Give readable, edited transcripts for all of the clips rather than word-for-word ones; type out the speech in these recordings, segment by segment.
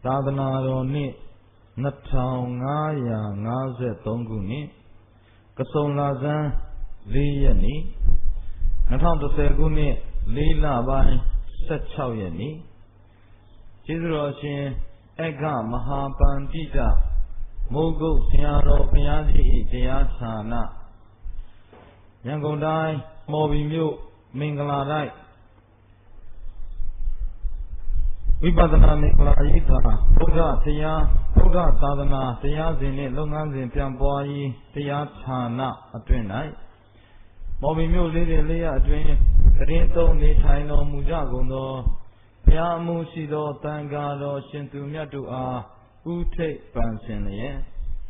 သာသနာတော်နှစ်2553ခုနှစ်ကစုံလဆန်း4ရက်နေ့2010ခုနှစ်4လပိုင်း16ရက်နေ့ကျေးဇူးတော်ရှင်အက္ခမဟာပန္တိတမိုးကုတ်ဆရာတော်ဘုရားကြီး၏တရားဌာနရန်ကုန်တိုင်းမော်ဘီမြို့မင်္ဂလာတိုက်ဝိပဿနာမင်္ဂလာရိပ်သာဘုရားတရားဘုရားသာသနာတရားစဉ်နှင့်လုပ်ငန်းစဉ်ပြန်ပွားရေးတရားဌာနအတွင်း၌မော်ဘီမြို့လေးရအတွင်းတရင်သုံးနေထိုင်တော်မူကြကုန်သောဘုရားအမှုရှိသောတန်ဃာတော်ရှင်သူမြတ်တို့အားဥထိပ်ပန်ဆင်လျက်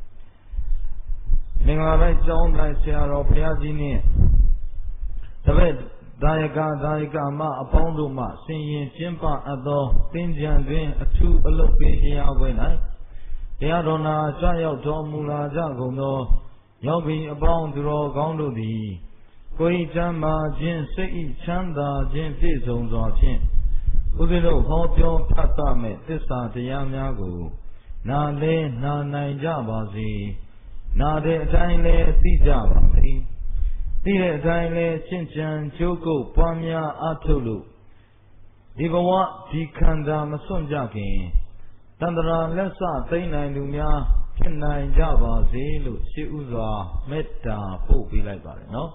မင်္ဂလာတိုက်ကျောင်းတိုင်းဆရာတော်ဘုရားကြီးနှင့်တပည့်ဒါယကမအပေါင်းတို့မှဆင်ရင်ကျင်းပအပ်သောသင်္ကြန်တွင်အထူးအလုပ်ပေးတရားပွဲ၌တရားတော်နာကြရောက်တော်မူလာကြကုန်သောယောဂီအပေါင်းသူတော်ကောင်းတို့သည်ကိုယ်ချမ်းသာခြင်းစိတ်ဤချမ်းသာခြင်းပြည့်စုံစွာဖြင့်ဦးဇင်းတို့ဟောပြောဖတ်သမဲ့သစ္စာတရားများကိုနာလဲနာနိုင်ကြပါစေနာတဲ့အတိုင်းလဲသိကြပါစေသိတဲ့အတိုင်းလဲရှင်းချမ်းကြိုးကုပ်ပွားများအားထုတ်လို့ဒီဘဝဒီခန္ဓာမစွန့်ကြခင်တန္တရာလက်စသိမ့်နိုင်သူများဖြစ်နိုင်ကြပါစေလို့ရှေးဥစွာမေတ္တာပို့ပေးလိုက်ပါတယ်နော်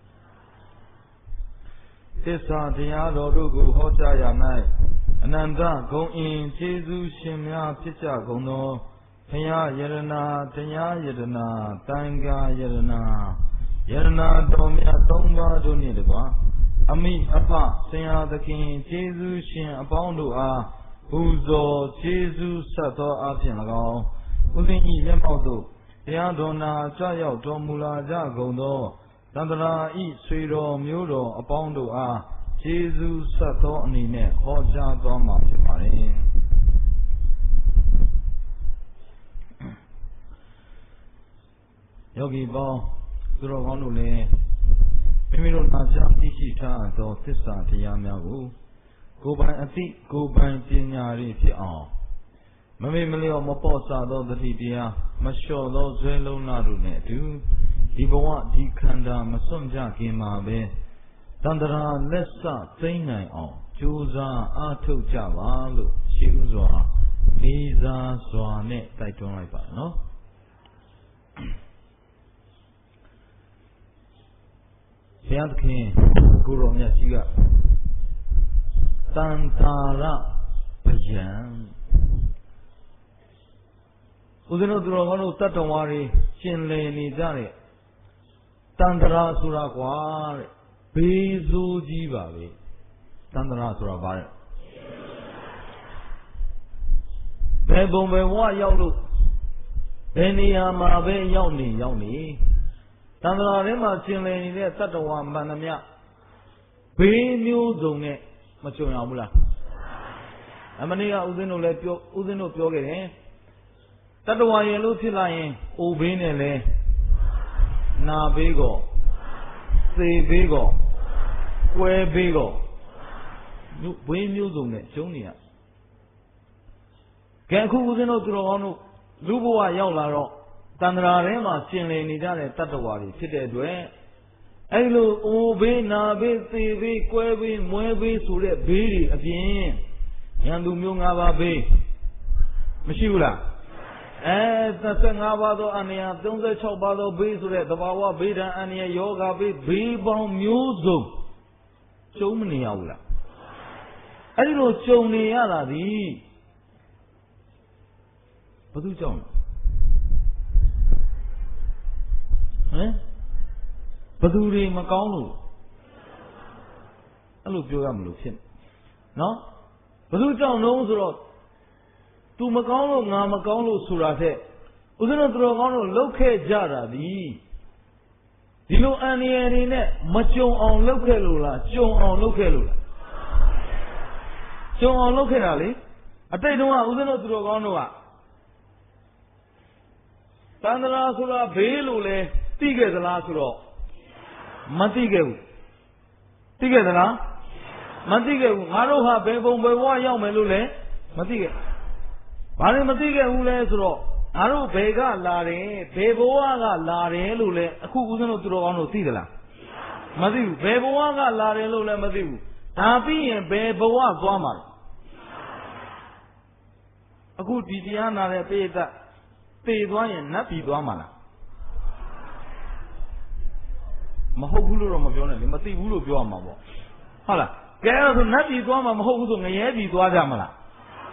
သစ္စာတရားတော်တို့ကိုဟောကြားရ၌အနန္တဂုဏ်အင်ကျေးဇူးရှင်များဖြစ်ကြကုန်သောဘုရားယရနာတရားယရနာတန်ခါယရနာယရနာတော်မြတ်သုံးပါးတို့နှင့်တကွအမိအဖဆရာသခင်ကျေးဇူးရှင်အပေါင်းတို့အားပူဇော်ကျေးဇူးဆက်သောအဖြစ်၎င်းဦးဇင်း၏လက်မောက်သို့တရားတော်နာကြရောက်တော်မူလာကြကုန်သောသန္တရာဤဆွေတော်မျိုးတော်အပေါင်းတို့အားကျေးဇူးဆက်သောအနေနဲ့ဟောကြားသွားမှာဖြစ်ပါတယ်ယောဂီပေါင်းသူတော်ကောင်းတို့လည်းမိမိတို့နာကြားသိရှိထားသောသစ္စာတရားများကိုကိုယ်ပိုင်အသိကိုယ်ပိုင်ပညာရည်ဖြစ်အောင်မမေ့မလျော့မပေါ့ဆသောသတိတရားမလျှော့သောဇွဲလုံးနာတို့နဲ့အတူဒီဘဝဒီခန္ဓာမစွန့်ကြခင်မှာပဲတန္တရာလက်စသိမ့်နိုင်အောင်ကြိုးစားအားထုတ်ကြပါလို့ရှေးဥစွာလေးစားစွာနဲ့တိုက်တွန်းလိုက်ပါနော်ဘုရားသခင်ကိုရောမြတ်ကြီးကတန်တာရပယံဦးဇင်းတို့သူတော်ကောင်းတို့တတ္တဝါတွေရှင်လည်နေကြတဲ့တန်တရာဆိုတာကွာတဲ့ဘေးဆိုးကြီးပါပဲတန်တရာဆိုတာဗါတဲ့ဘယ်ပုံပဲဝရောက်လို့ဘယ်နေရာမှာပဲရောက်နေတန်တရာထဲမှာရှင်လည်နေတဲ့တတ္တဝါမှန်သမျှဘေးမျိုးစုံနဲ့မကြုံရဘူးလားအမနေ့ကဦးဇင်းတို့ပြောခဲ့တယ်တတ္တဝါရဲ့လို့ဖြစ်လာရင်အိုဘေးနဲ့လဲနာဘေးကောသေဘေးကောကွဲဘေးကောဘေးမျိုးစုံနဲ့ကျုံနေရကဲအခုဦးဇင်းတို့သူတော်ကောင်းတို့လူဘဝရောက်လာတော့တန္တရာထဲမှာရှင်လည်နေကြတဲ့တတ္တဝါတွေဖြစ်တဲ့အတွက်အဲ့လိုအိုဘေးနာဘေးသေဘေးကွဲဘေးမွဲဘေးဆိုတဲ့ဘေးတွေအပြင်ရန်သူမျိုး၅ပါးဘေးမရှိဘူးလား25ပါးသောအန္တရာယ်36ပါးသောဘေးဆိုတဲ့သဘာဝဘေးဒဏ်အန္တရာယ်ယောဂဘေးဘေးပေါင်းမျိုးစုံကျုံမနေရဘူးလားအဲ့ဒီလိုကျုံနေရတာဒီဘာသူကြောင့်ဘသူတွေမကောင်းလို့အဲ့လိုပြောရမလို့ဖြစ်နော်ဘသူကြောင့်လုံးဆိုတော့သူမကောင်းလို့ငါမကောင်းလို့ဆိုတာထက်ဦးဇင်းတို့သူတော်ကောင်းတို့လှုပ်ခဲ့ကြတာဒီလိုအန္တရာယ်တွေနဲ့မကြုံအောင်လှုပ်ခဲ့လို့လားကြုံအောင်လှုပ်ခဲ့လို့လားကြုံအောင်လှုပ်ခဲ့တာလေအတိတ်တုန်းကဦးဇင်းတို့သူတော်ကောင်းတို့ကတန္တရာဆိုတာဘေးလို့လဲသိခဲ့သလားဆိုတော့မသိခဲ့ဘူးသိခဲ့သလားမသိခဲ့ဘူးငါတို့ဟာဘယ်ပုံဘယ်ဘဝရောက်မယ်လို့လဲမသိခဲ့ဘာလို့မသိခဲ့ဘူးလဲဆိုတော့ငါတို့ဘယ်ကလာတယ်ဘယ်ဘဝကလာတယ်လို့လဲအခုဦးဇင်းတို့သူတော်ကောင်းတို့သိသလားမသိဘူးဘယ်ဘဝကလာတယ်လို့လည်းမသိဘူးဒါပြီးရင်ဘယ်ဘဝသွားမှာလဲအခုဒီတရားနာတဲ့ပိဋကသေသွားရင်နတ်ပြည်သွားမှာလားမဟုတ်ဘူးလို့တော့မပြောနဲ့လေမသိဘူးလို့ပြောရမှာပေါ့ဟုတ်လားကဲအဲ့ဒါဆိုနတ်ပြည်သွားမှာမဟုတ်ဘူးဆိုငရဲပြည်သွားကြမလား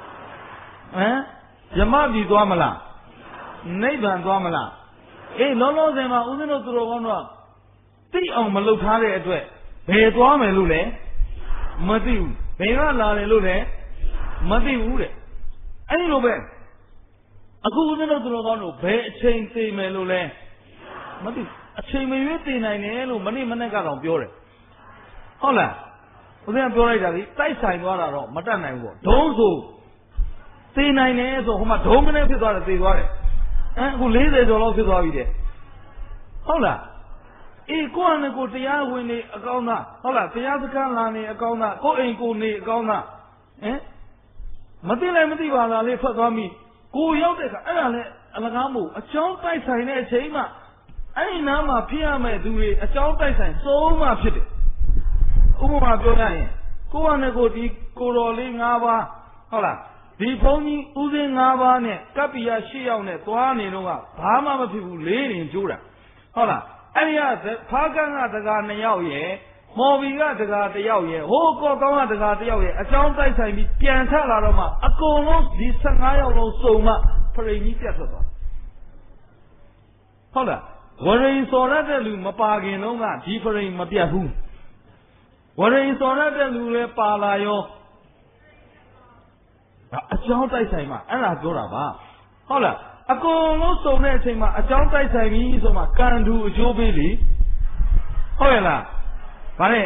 ယမပြည်သွားမလားနိဗ္ဗာန်သွားမလားအေးလုံးလုံးစင်မှာဦးဇင်းတို့သူတော်ကောင်းတို့သိအောင်မလုပ်ထားတဲ့အတွက်ဘယ်သွားမယ်လို့လဲမသိဘူးဘယ်ကလာတယ်လို့လဲမသိဘူးတဲ့အဲ့ဒီလိုပဲအခုဦးဇင်းတို့သူတော်ကောင်းတို့ဘယ်အချိန်သိမယ်လို့လဲမသိအချိန်မရွေးသိနိုင်တယ်လို့မနေ့မနေ့ကတော့ပြောတယ်ဟုတ်လားဦးဇင်းကပြောလိုက်တာဒီတိုက်ဆိုင်သွားတာတော့မတတ်နိုင်ဘူးပေါ့ဒုံးဆိုသိနိုင်တယ်ဆိုဟိုမှာဒုံးကနေဖြစ်သွားတယ်သိသွားတယ်အခု40ကျော်လောက်ဖြစ်သွားပြီတဲ့ဟုတ်လားအေးကိုယ့်အနေကိုတရားဝင်နေအကောင်းသားဟုတ်လားတရားစခန်းလာနေအကောင်းသားကိုယ့်အိမ်ကိုနေအကောင်းသားမသိလိုက်မသိပါလားလေထွက်သွားပြီကိုရောက်တဲ့အခါအဲ့ဒါလည်းအလကားမို့အကြောင်းတိုက်ဆိုင်တဲ့အချိန်မှအဲ့ဒီနားမှာဖြစ်ရမယ့်သူတွေအကြောင်းတိုက်ဆိုင်စိုးမှဖြစ်တယ်ဥပမာပြောရရင်ကိုယ့်အနေကိုဒီကိုတော်လေး၅ပါးဟုတ်လားဒီဘုန်းကြီးဥစဉ်၅ပါးနဲ့ကပ္ပိယ၈ယောက်နဲ့သွားနေတော့ကဘာမှမဖြစ်ဘူးလေးရင်ကျိုးတာဟုတ်လားအဲ့ဒီကဖားကန်းကတကား2ယောက်ရဲ့မော်ဘီကတကား1ယောက်ရဲ့ဟိုကော့ကောင်းကတကား1ယောက်ရဲ့အကြောင်းတိုက်ဆိုင်ပြီးပြန်ထလာတော့မှအကုန်လုံးဒီ15ယောက်လုံးစုံမှဖရိန်ကြီးပြတ်ထွက်သွားဟုတ်လားဝရိန်စော်ရတဲ့လူမပါခင်တော့ကဒီဖရိန်မပြတ်ဘူးဝရိန်စော်ရတဲ့လူလည်းပါလာရောအကြောင်းတိုက်ဆိုင်မှအဲ့ဒါပြောတာပါဟုတ်လားအကုန်လုံးစုံတဲ့အချိန်မှာအကြောင်းတိုက်ဆိုင်ပြီဆိုမှကံတူအကျိုးပေးလေဟုတ်ရဲ့လားဗါနဲ့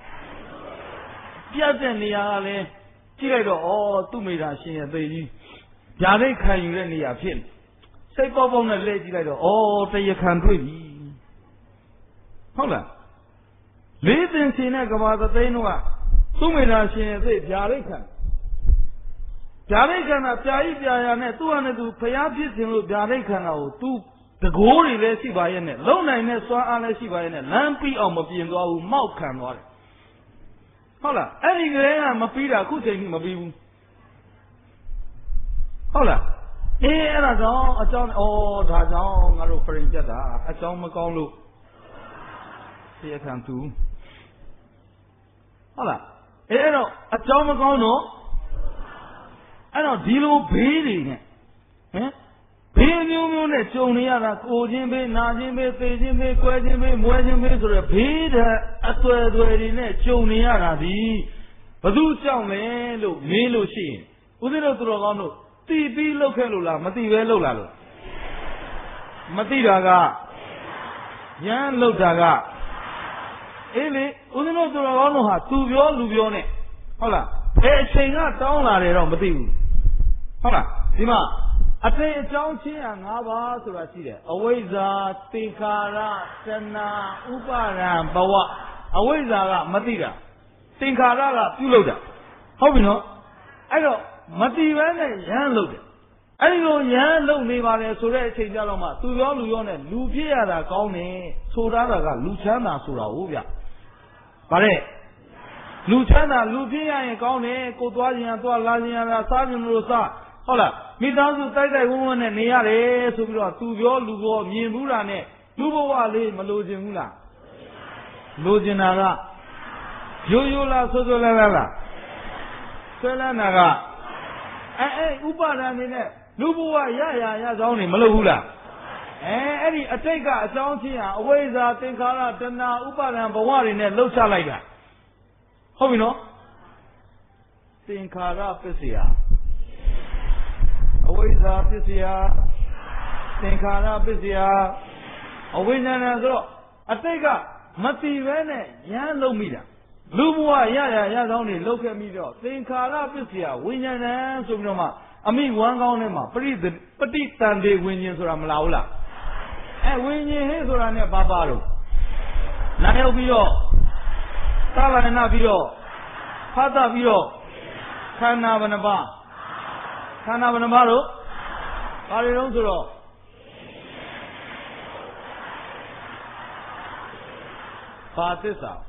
ပြတ်တဲ့နေရာကလည်းကြည့်လိုက်တော့ဩသူ့မိသားရှင်ရဲ့သေကြီးဓာတ်ရိတ်ခံယူတဲ့နေရာဖြစ်စိတ်ပေါက်ပေါက်နဲ့လဲကြည့်လိုက်တော့ဩတရားခံတွေ့ပြီဟုတ်လားလေးသင်္ချင်တဲ့ကဘာသသိန်းတို့ကသူ့မိသားရှင်ရဲ့သေဓာတ်ရိတ်ခံဗျာဒိတ်ခန္ဓာပြာကြီးပြာရနဲ့သူ့ဟာနဲ့သူဖျားဖြစ်ခြင်းလို့ဗျာဒိတ်ခန္ဓာကိုသူတကိုးတွေလည်းရှိပါရဲ့နဲ့လုံနိုင်တဲ့စွမ်းအားလည်းရှိပါရဲ့နဲ့လမ်းပြီးအောင်မပြင်သွားဘူးမောက်ခံသွားတယ်ဟုတ်လားအဲ့ဒီကလေးကမပြီးတာအခုချိန်ကြီးမပြီးဘူးဟုတ်လားအေးအဲ့ဒါကြောင့်အကြောင်းဒါကြောင့်ငါတို့ဖရင်ပြတ်တာအကြောင်းမကောင်းလို့တရားခံသူဟုတ်လားအေးအဲ့တော့အကြောင်းမကောင်းတော့အဲ့တော့ဒီလိုဘေးတွေနဲ့ဘေးမျိုးမျိုးနဲ့ကြုံနေရတာကိုချင်းဘေးနာချင်းဘေးသေချင်းဘေးကွဲချင်းဘေးမွဲချင်းဘေးဆိုတဲ့ဘေးတဲ့အသွယ်သွယ်တွေနဲ့ကြုံနေရတာဒီဘသူကြောင့်လဲလို့မေးလို့ရှိရင်ဦးဇင်းတို့သူတော်ကောင်းတို့သိပြီးလှုပ်ခဲ့လို့လားမသိပဲလှုပ်လာလို့မသိတာကရမ်းလှုပ်တာကအေးလေဦးဇင်းတို့သူတော်ကောင်းတို့ဟာသူပြောလူပြောနဲ့ဟုတ်လားဘယ်အချိန်ကတောင်းလာတယ်တော့မသိဘူးဟုတ်လားဒီမှာအတိတ်အကြောင်းချင်းဟာ၅ပါးဆိုတာရှိတယ်အဝိဇ္ဇာသင်္ခါရတဏှာဥပါဒံဘဝအဝိဇ္ဇာကမသိတာသင်္ခါရကပြုလုပ်တာဟုတ်ပြီနော်အဲ့တော့မသိဘဲနဲ့ရမ်းလုပ်တယ်အဲ့ဒီလိုရမ်းလုပ်နေပါတယ်ဆိုတဲ့အချိန်ကြတော့မှသူရောလူရောနဲ့လူဖြစ်ရတာကောင်းတယ်ဆိုထားတာကလူချမ်းသာဆိုတာဟုတ်ဗျဗါတဲ့လူချမ်းသာလူဖြစ်ရရင်ကောင်းတယ်ကိုသွားခြင်းသွားလာခြင်းရတာစားခြင်းလို့စားဟုတ်လားမိသားစုတိုက်တိုက်ဝန်းဝန်းနဲ့နေရတယ်ဆိုပြီးတော့သူပြောလူပြောမြင်ဘူးလားနဲ့လူဘဝလေးမလိုချင်ဘူးလားလိုချင်တာကရိုးရိုးလားဆွဆွလဲလားဆွဲလန်းတာကဥပါဒဏ်နေနဲ့လူဘဝရကောင်းနေမလုပ်ဘူးလားအဲ့ဒီအတိတ်ကအကြောင်းချင်းဟာအဝိဇ္ဇာသင်္ခါရတဏှာဥပါဒံဘဝတွေနဲ့လှုပ်ရှားလိုက်တာဟုတ်ပြီနော်သင်္ခါရပစ္စယအဝိဇ္ဇာပစ္စယသင်္ခါရပစ္စယအဝိညာဏဆိုတော့အတိတ်ကမတိပဲနဲ့ရမ်းလုံးမိတာလူဘဝရကောင်းနေလှုပ်ခဲ့မိတော့သင်္ခါရပစ္စယဝိညာဏဆိုပြီးတော့မှအမိဝမ်းကောင်းထဲမှာပဋိတန်တေဝိညာဉ်ဆိုတာမလာဘူးလားဝိညာဉ်ဟဲ့ဆိုတာနဲ့ဘာပါတော့နာရောက်ပြီးတော့သာလနာပြီးတော့ဖတ်တာပြီးတော့ခန္ဓာဘယ်နှပါခန္ဓာဘယ်နှပါးတို့ဘာတွေတုံးဆိုတော့ဘာသစ္စာ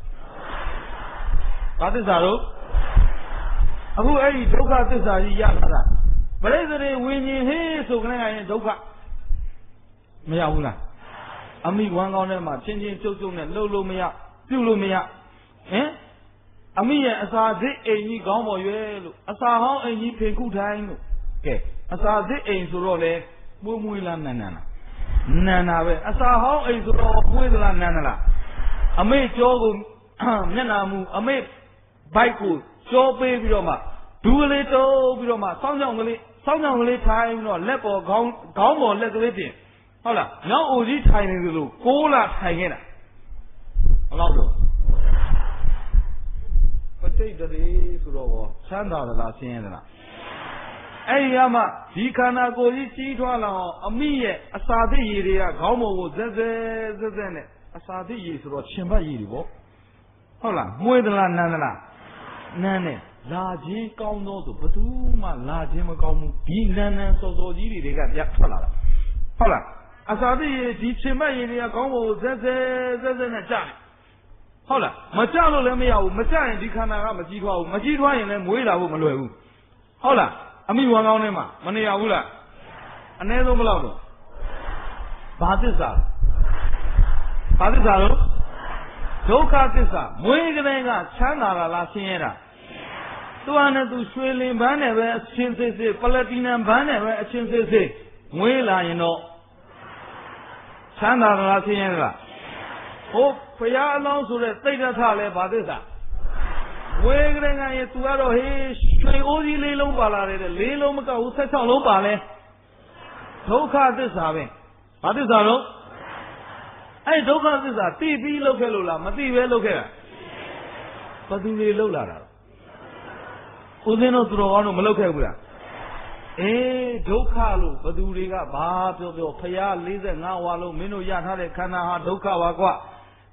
တို့အခုအဲ့ဒီဒုက္ခသစ္စာကြီးရလာတာပရိသေဝိညာဉ်ဟေးဆိုကြတဲ့ရင်ဒုက္ခမရဘူးလားအမိဝမ်းကောင်းထဲမှာချင်းချင်းကျုပ်ကျုပ်နဲ့လှုပ်လို့မရပြုတ်လို့မရဟင်အမိရဲ့အစာသစ်အိမ်ကြီးခေါင်းပေါ်ရွယ်လို့အစာဟောင်းအိမ်ကြီးဖင်ခုထိုင်းလို့ကဲအစာသစ်အိမ်ဆိုတော့လေမွေးမွေးလားနန်းတာပဲအစာဟောင်းအိမ်ဆိုတော့မွေးသလားနန်းသလားအမေကြောကိုမျက်နာမူအမေဘိုက်ကိုကြောပေးပြီးတော့မှဒူးကလေးတုပ်ပြီးတော့မှစောင်းကြောင်ကလေးထိုင်ပြီးတော့လက်ပေါ်ခေါင်းပေါ်လက်ကလေးတင်ဟုတ်လားညောင်းအိုကြီးထိုင်နေသလို6 လထိုင်ခဲ့တာဘယ်လောက်တော့ပဋိတ္တိဆိုတော့ချမ်းသာသလားဆင်းရဲသလားအဲ့ဒီကမှဒီခန္ဓာကိုယ်ကြီးကြီးထွားလာအောင်အမိရဲ့အစာသစ်ရည်တွေကခေါင်းပေါ်ကိုဇက်နဲ့အစာသစ်ရည်ဆိုတော့ရှင်ဘတ်ရည်တွေပေါ့ဟုတ်လားမွေးသလားနန်းသလားနန်းနဲ့လာခြင်းကောင်းသောဆိုဘသူမှလာခြင်းမကောင်းဘူးဒီနန်းစောစောကြီးတွေကပြတ်ထွက်လာတာဟုတ်လားအစာသစ်ရည်ဒီရှင်ဘတ်ရည်တွေကခေါင်းပေါ်ကိုဇက်နဲ့ကြားဟုတ်လားမကြလို့လည်းမရဘူးမကြရင်ဒီခန္ဓာကမကြီးထွားဘူးမကြီးထွားရင်လည်းမွေးလာဖို့မလွယ်ဘူးဟုတ်လားအမိဝမ်းကောင်းထဲမှာမနေရဘူးလားအနည်းဆုံးဘယ်လောက်တော့ဘာသစ္စာလို့ဒုက္ခသစ္စာမွေးကလေးကချမ်းသာတာလားဆင်းရဲတာသူဟာနဲ့သူရွှေလင်ပန်းနဲ့ပဲအချင်းစစ်ပလက်တီနမ်ပန်းနဲ့ပဲအချင်းစစ်မွေးလာရင်တော့ချမ်းသာတာလားဆင်းရဲတာဟိုဘုရားအလောင်းဆိုတဲ့သိတ္တထလည်းဘာသစ္စာဝေကရင်ကရင်သူကတော့ဟေးရွှေအိုးကြီး4 လုံးပါလာတယ်4 လုံးမကဘူး16 လုံးပါလဲဒုက္ခသစ္စာပဲဘာသစ္စာတော့အဲ့ဒုက္ခသစ္စာသိပြီးလုပ်ခဲ့လို့လားမသိပဲလုပ်ခဲ့တာဘယ်သူတွေလုပ်လာတာဦးဇင်းတို့သူတော်ကောင်းတို့မလုပ်ခဲ့ဘူးလားအေးဒုက္ခလို့ဘယ်သူတွေကဘာပြောဖရာ45 ဝါလုံးမင်းတို့ရထားတဲ့ခန္ဓာဟာဒုက္ခပါကွာ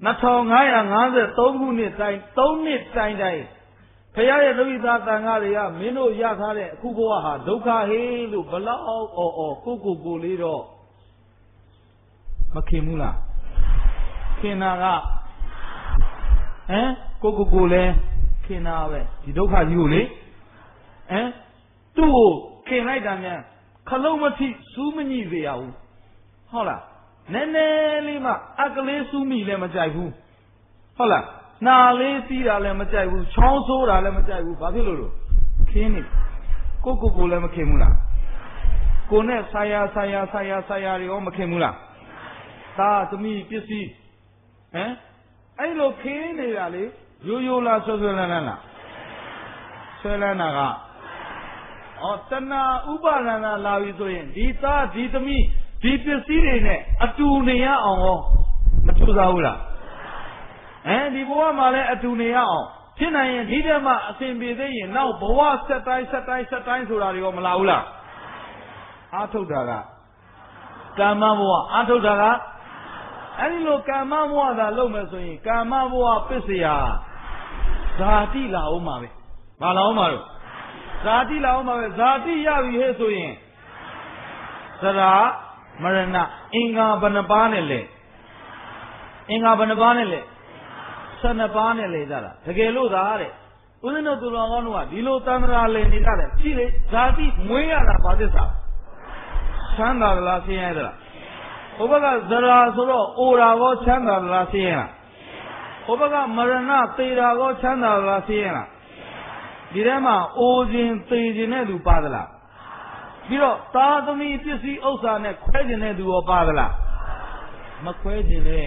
2553 ခုနှစ်တိုင်3 နှစ်တိုင်ဖရာရဲ့ဒုက္ခသံဃာတွေကမင်းတို့ရထားတဲ့အခုဘဝဟာဒုက္ခဟေးလို့ဘလောက်ကိုလေးတော့မခင်ဘူးလားခင်နာကဟမ်ကိုလဲခင်နာပဲဒီဒုက္ခကြီးကိုလေဟမ်သူ့ကိုခင်လိုက်တာများခလုံးမထိစူးမညိစေရဘူးဟုတ်လားနည်းနည်းလေးမှအကလေးစူးမိလည်းမကြိုက်ဘူးဟုတ်လားနှာလေးစီးတာလည်းမကြိုက်ဘူးချောင်းဆိုးတာလည်းမကြိုက်ဘူးဘာဖြစ်လို့ခင်းနေကိုလည်းမခင်ဘူးလားကိုနဲ့ဆာယာတွေရောမခင်ဘူးလားသာသမီးပစ္စည်းဟမ်အဲ့လိုခင်းနေတာလေရိုးလားဆွဲလန်းလားဆွဲလန်းတာကတဏှာဥပါဒနာလာပြီဆိုရင်ဒီသားဒီသမီးဒီပစ္စည်းတွေနဲ့အတူနေရအောင်ရောမထူစားဘူးလားဒီဘဝမှာလည်းအတူနေရအောင်ဖြစ်နိုင်ရင်ဒီတည်းမှာအစဉ်ပြေသေးရင်နောက်ဘဝဆက်တိုင်းဆိုတာတွေရောမလာဘူးလားအာထုတ်တာကကာမဘဝအာထုတ်တာကအဲ့ဒီလိုကာမဘဝသာလုပ်မယ်ဆိုရင်ကာမဘဝပစ္စယဇာတိလာအောင်ပါပဲမလာအောင်ပါတော့ဇာတိလာအောင်ပါပဲဇာတိရပြီဟဲ့ဆိုရင်သရာမရဏအင်္ဂါဘယ်နှပါးနဲ့လဲအင်္ဂါဘယ်နှပါးနဲ့လဲ12 ပါးနဲ့လဲကြတာတကယ်လို့သာတဲ့ဦးဇင်းတို့သူတော်ကောင်းတို့ကဒီလိုသံဃာလည်နေကြတယ်ကြည့်လေဇာတိမွေးရတာဘာသစ္စာချမ်းသာလားဆင်းရဲလားဟိုဘက်ကဇရာဆိုတော့အိုတာကောချမ်းသာလားဆင်းရဲလားဟိုဘက်ကမရဏသေတာကောချမ်းသာလားဆင်းရဲလားဒီထဲမှာအိုခြင်းသေခြင်းတဲ့သူပါသလားပြီးတော့သာသမီပစ္စည်းဥစ္စာနဲ့ခွဲခြင်းတဲ့သူရောပါသလားမခွဲခြင်းလေ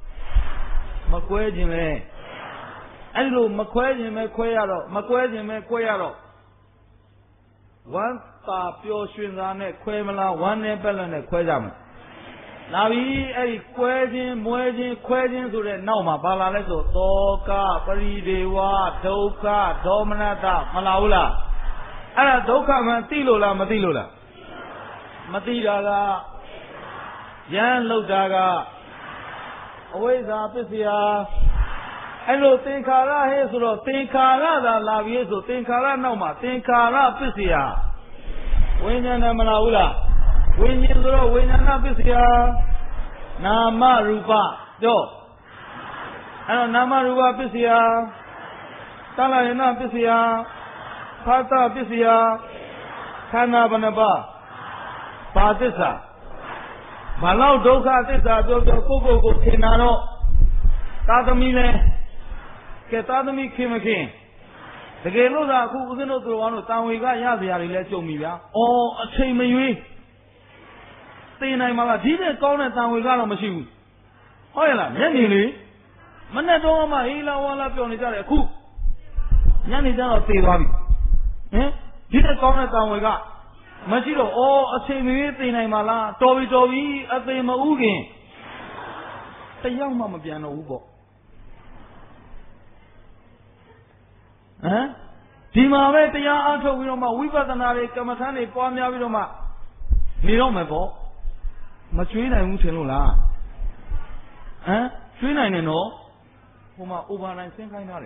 အဲ့လိုမခွဲခြင်းပဲခွဲရတော့ဝမ်းသာပျော်ရွှင်စွာနဲ့ခွဲမလားဝမ်းနဲ့ပက်လက်နဲ့ခွဲကြမလားလာပြီအဲ့ဒီခွဲခြင်းမွဲခြင်းခွဲခြင်းဆိုတဲ့နောက်မှာဘာလာလဲဆိုသောကပရိဒေဝဒုက္ခဒေါမနတမလာဘူးလားအဲ့ဒါဒုက္ခမှသိလို့လားမသိလို့လားမသိတာကယံလောက်တာကအဝိဇ္ဇာပစ္စယအဲ့လိုသင်္ခါရဟဲ့ဆိုတော့သင်္ခါရသာလာပြီဆိုသင်္ခါရနောက်မှာသင်္ခါရပစ္စယဝ Vinyana Malaula, Vinyana Vinyana Pisia, Nama Rupa, Jo, and Nama Rupa Pisia, Talayana Pisia, Pata Pisia, Kana Banaba, Patisa, Malau Doka Tisa, Doka Kinano, Tatamine, Ketadami Kimaki. The Galo who was not the one who town we got Yazia, let you me, or a chain me. Stay nine mala, didn't call it town we got a machine. Oila, Yanni, Manadoma, Hila, one up on each other, cook. Yanni down stay one. Eh? Didn't call it town we got. Machino, or a chain me, nine mala, Toby, a thing Maugi. The young mama piano Ubo. Dima ve ya auto we don't ma wipasana le kamathan le pwa mya pi do ma ni do me po ma chwe nai mu thin lo la chwe nai ne no ho ma overline sin khai na de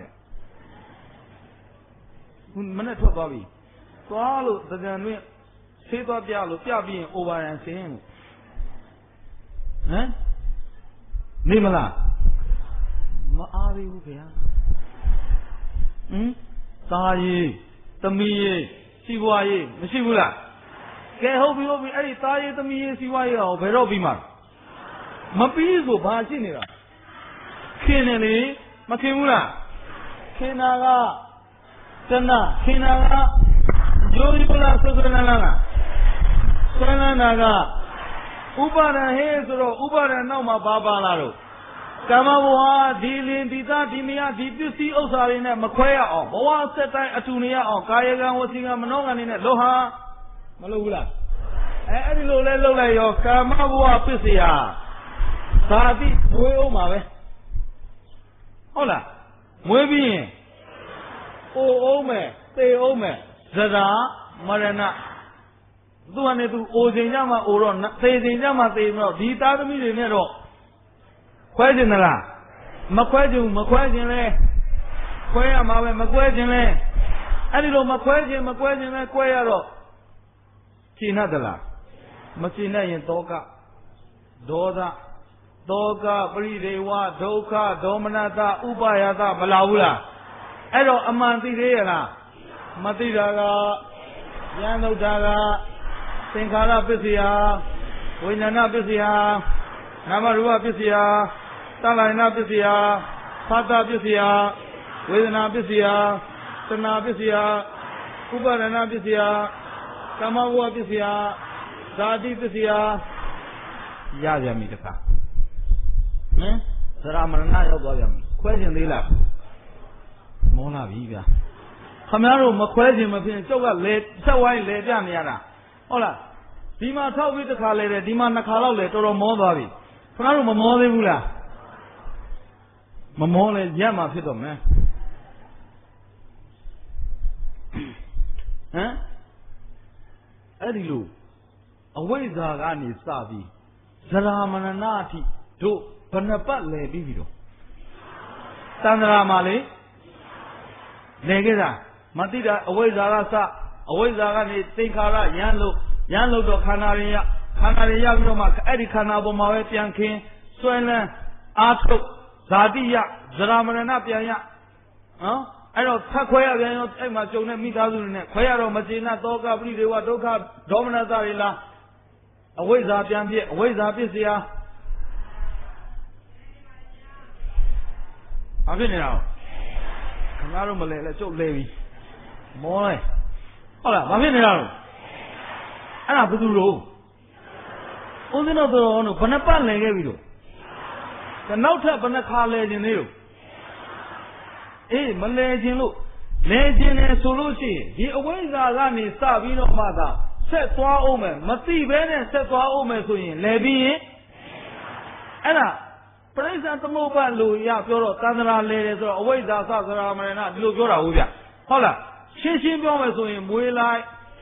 mane thwat twa bi twa lo dajan twin se twa pya lo pya pi yin overline sin ni ma la ma a ri hu kya Taye, Tamiye, Siwaye, Mishibula. Get hope you be a Taye, Tamiye, Siwaye, or Verobima. Mapizo, Basinira. Kinelli, Makimula. Kinaga, Tana, Kinaga, Joribula, Soganana. Sananaga. Ubara Hezro, Ubara Noma Babalaro. Kamawa, dealing, Dita, Dimia, Deputy Osarina, Maquaya, or Boa Seta, Atunia, or Kayaga, Wasinga, Manogan in Loha, Malula. And Lola, your Kamawa Pisia. Sadi, Mueo Mave. Hola, Muebi. O Ome, Te Ome, Zada, Marana. Duanetu, Ojama, Oron, Tejama, Dita, the Millionaire. Question la, Maquajum, Maquajin, Quaya Mave, Maquajin, Adilo Maquajin, Maquajin, Quayaro, Chinadala, Machina in Toka, Doda, Doga, Bridewa, Doka, Dominata, Ubayata, Malaula, Edo Amanti, Matida, Yano Daga, Sinkara Pisia, Winana Pisia, Namarua Pisia. Talayana Pisia, Pata Pisia, Vedana Pisia, Tana Pisia, Ubarana Pisia, Kamawa Pisia, Sadi Pisia, Yajami Taka. Saramarana Yogayam. Question the lap. Mona Viva. Kamaro, Maquasim, Soga late, so I lay down Yana. Hola. Dima talk with the Kale, Dima Nakala, or Mobavi. Kamaro Mamole Vula. Mamole Yama Fito, man. Edilu, away Zagani Savi, Zaramanati, do Panapat le Bivido. Sandra Male, Negeda, Matida, away Zarasa, away Zagani, Tinkara, Yanlo do Canaria, Canaria, Edi Canabo Mawetian King, Swellen, Arto. Zadia, Zaramanana Pianya. I don't Taquaya, Emma Jona Mita, Quayaro, Magina, Doga, Bridewa, Doga, Domina Zarilla, away Zapian, away Zapisia. I've been now. Camaro Malay, let's go, Levy. More. Hola, I've been now. And I put the row. Only not the one, Panapan Legavido. The Nauta Banaka legend you. Malaysian look. Legend and solution. He always Alani Savino Mada. Set to our omen. Mati Ben set to our omen to him. Levi. Anna. Praise and the mobile Louis, Puro, Tandra ladies, or always Asazara Marina, Lugora Uya. Hola. Shin Bomas to him. Muilai.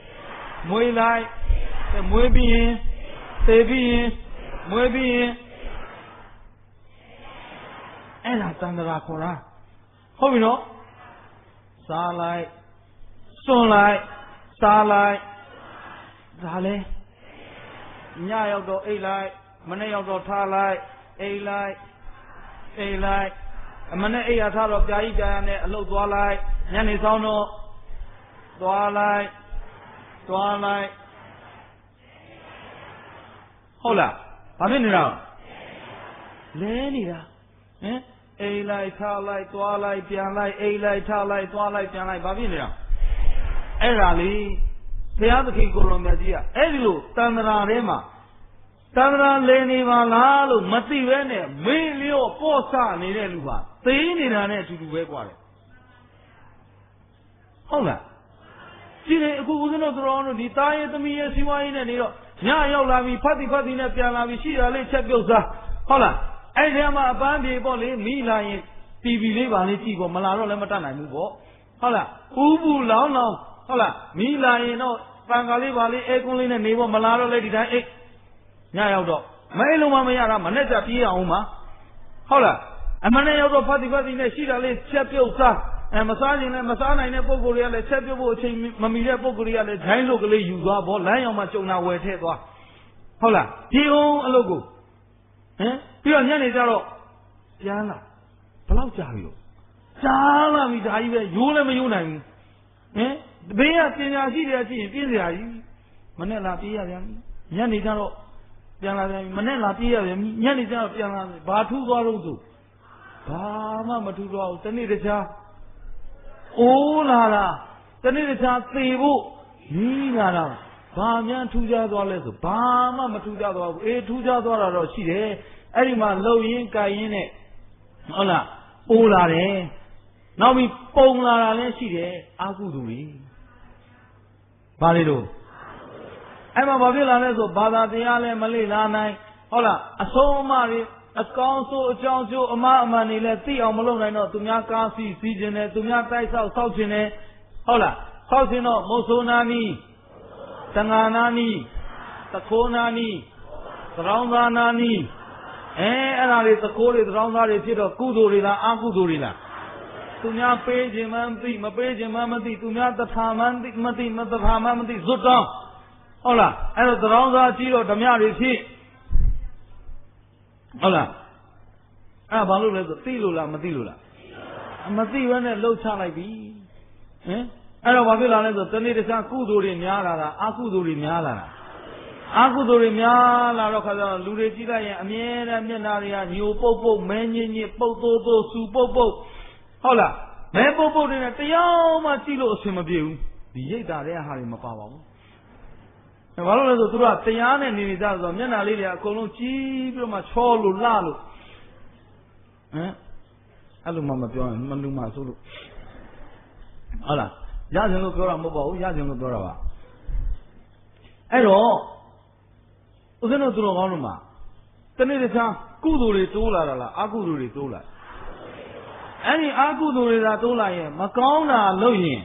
The Muebi. Tebi. Muebi. And I stand the Rakora. How you know? Starlight, sunlight, starlight, ဒါလဲညရောက်တော့အိတ်လိုက်မနေ့ရောက်တော့ထားလိုက်အိတ်လိုက်မနေ့အိတ်ရထားတော့ပြာကြီးပြာရနဲ့အလုပ်သွားလိုက်ညနေဆောင်တော့သွားလိုက်ဟုတ်လားဘာဖြစ်နေတာလဲနေတာဟင်အိတ်လိုက်ထားလိုက်သွားလိုက်ပြန်လိုက်အိတ်လိုက်ထားလိုက်သွားလိုက်ပြန်လိုက်ဘာဖြစ်နေတာအဲ့ဒါလေးဘုရားသခင်ကိုယ်တော်မြတ်ကြီးကအဲ့ဒီလိုတန်ត្រာထဲမှာတန်ត្រာလည်နေပါလားလို့မသိပဲနဲ့မင်းလျော့ပေါ့ဆနေတဲ့လူဟာသိနေတာနဲ့အတူတူပဲกว่าတယ်ဟုတ်လားကြည့်လေအခုဦးဇင်းတို့တော်တို့ဒီတာရဲ့သမီးရဲ့စီဝါရေးနဲ့နေတော့ညရောက်လာပြီဖတ်တိနဲ့ပြန်လာပြီရှိတာလေးချက်ပြုတ်စားဟုတ်လားအဲ့ဒီမှာအပန်းပြေပေါ့လေမိလာရင် TV လေးပါလေးကြည့်ပေါ့မလာတော့လည်းမတတ်နိုင်ဘူးပေါ့ဟုတ်လားဥပူလောင်းဟုတ်လားမိလာရင်တော့ပန်ကားလေးပါလေးအဲကွန်းလေးနဲ့နေပေါ့မလာတော့လည်းဒီတိုင်းအိတ်ညရောက်တော့မအိတ်လုံးမရတာမနဲ့ကြပြေးအောင်ပါဟုတ်လားအမနဲ့ရောက်တော့ဖတ်တိနဲ့ရှိတာလေးချက်ပြုတ်စားမစားရင်လည်းမစားနိုင်တဲ့ပုံကိုယ်တွေကလည်းချက်ပြုတ်ဖို့အချိန်မမီတဲ့ပုံကိုယ်တွေကလည်းဂျိုင်းလုတ်ကလေးယူသွားပေါ့လမ်းရောက်မှကြုံတာဝယ်ထည့်သွားဟုတ်လားဒီအောင်အလုပ်ကိုပြီးတော့ညနေကျတော့ပြန်လာဘယ်လောက်ကြာပြီလို့ကြားလာပြီဒါကြီးပဲရိုးလည်းမရိုးနိုင်ဘူးဘေးကပညာရှိတယ်ကြည့်ရင်ပြင်းစရာကြီးမနဲ့လာပြေးရပြန်ပြီညနေကျတော့ပြန်လာပြန်ပြီမနဲ့လာပြေးရပြန်ပြီညနေကျတော့ပြန်လာဘာထူးသွားတော့ဆိုဘာမှမထူးတော့ဘူးတနေ့တခြားအိုးလာတနေ့တခြားသေဖို့ကြီးလာတာဘာမှထူးခြားသွားလဲဆိုဘာမှမထူးခြားသွားဘူးထူးခြားသွားတာတော့ရှိတယ်အဲ့ဒီမှာလှုပ်ရင်းကြိုင်ရင်းနဲ့ဟုတ်လားပိုးလာတယ်နောက်ပြီးပုံလာတာလည်းရှိတယ်အာကုသူတွေဘာလဲတော့အဲ့မှာဘာဖြစ်လာလဲဆိုဘာသာတရားလည်းမလေ့လာနိုင်ဟုတ်လားအဆုံးအမတွေအကောင်းဆုံးအကြောင်းကျိုးအမှန်တွေလည်းသိအောင်မလုပ်နိုင်တော့သူများကားစီခြင်းတယ်သူများတိုက်ဆောက်ခြင်းတယ်ဟုတ်လားဆောက်ခြင်းတော့မုတ်ဆိုးနာနီးတငါနာနီးတခိုးနာနီးသရောင်းသားနာနီးအဲ့ဒါတွေတခိုးတွေသရောင်းသားတွေဖြစ်တော့ကုသိုလ်တွေလားအကုသိုလ်တွေလားသူများပေးခြင်းမှမသိမပေးခြင်းမှမသိသူများတထာမှမသိမတထာမှမသိဇွတ်တောင်းဟုတ်လားအဲ့တော့သရောင်းသားကြီးတော့ဓမြတွေဖြစ်ဟုတ်လားအဲ့ဘာလို့လဲဆိုသိလို့လားမသိလို့လားမသိဘဲနဲ့လှုပ်ချလိုက်ပြီအဲ့တော့ဘာဖြစ်လာလဲဆိုတနေ့တခြားကုသိုလ်တွေများလာတာအကုသိုလ်တွေများလာတာအကုသိုလ်တွေများလာတော့ခါကျတော့လူတွေကြည့်လိုက်ရင်အမြဲတမ်းမျက်နှာတွေကညိုပုတ်မဲညင်းပုတ်သို့စူပုတ်ဟုတ်လားမဲပုတ်တွေနဲ့တရားမှကြည့်လို့အဆင်မပြေဘူးဒီရိတ်တာတဲ့ဟာတွေမပါပါဘူးဘာလို့လဲဆိုသူတို့ကတရားနဲ့နေနေကြဆိုမျက်နှာလေးတွေအကုန်လုံးကြီးပြီးတော့မှချောလို့လှလို့အဲ့လိုမှမပြောရင်မလူမှဆိုလို့ဟုတ်လားရခြင်းလို့ပြောတာမဟုတ်ပါဘူးရခြင်းလို့ပြောတာပါအဲ့တော့ဦးဇင်းတို့သူတော်ကောင်းတို့မှာတနေ့တခြားကုသိုလ်တွေတိုးလာတာလားအကုသိုလ်တွေတိုးလာအဲ့ဒီအကုသိုလ်တွေသာတိုးလာရင်မကောင်းတာလုပ်ရင်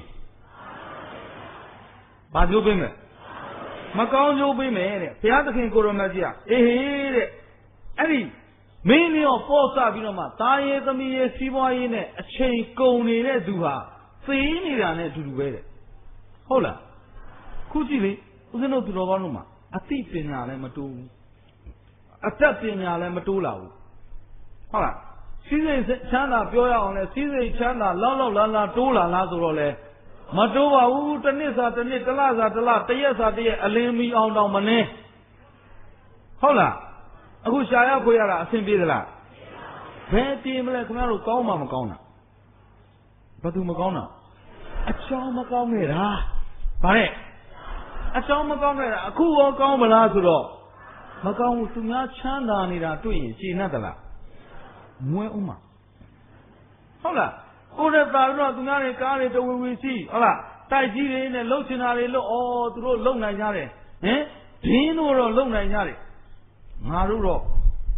ဘာပြောပေးမလဲမကောင်းကျိုးပေးမယ်တဲ့ဘုရားသခင်ကိုရောမြတ်ကြီးကအေးဟေးတဲ့အဲ့ဒီမင်းလျော့ပေါ့ဆပြီးတော့မှတာရဲသမီးရဲစီးပွားရေးနဲ့အချိန်ကုန်နေတဲ့သူဟာသိနေတာနဲ့အတူတူပဲတဲ့ဟုတ်လားခုကြည့်လေဦးဇင်းတို့သူတော်ကောင်းတို့မှာအသိပညာလည်းမတိုးဘူးအတတ်ပညာလည်းမတိုးလာဘူးဟုတ်လားစီးစိမ်ချမ်းသာပြောရအောင်လဲစီးစိမ်ချမ်းသာလောက်လာတိုးလာလားဆိုတော့လေမတိုးပါဘူးတစ်နှစ်စာတစ်နှစ်တစ်လစာတစ်လတစ်ရက်စာတစ်ရက်အလင်းမီအောင်တောင်မနှင်းဟုတ်လားအခုရှာရခွေရတာအဆင်ပြေသလားဘယ်ပြေမလဲခင်ဗျားတို့ကောင်းမှမကောင်းတာဘာသူမကောင်းတာအချောင်းမကောင်းနေတာဗါတဲ့အချောင်းမကောင်းနေတာအခုရောကောင်းမလားဆိုတော့မကောင်းဘူးသူများချမ်းသာနေတာတွေ့ရင်ရှင်းတတ်သလားမွဲဦးမှာဟုတ်လားကိုယ်နဲ့တာတော့သူများတွေကားတွေတဝဝီရှိဟုတ်လားတိုက်ကြီးတွေနဲ့လှုပ်ချင်တာတွေလှုပ်သူတို့လှုပ်နိုင်ကြတယ်ဒင်းတို့တော့လှုပ်နိုင်ကြတယ်ငါတို့တော့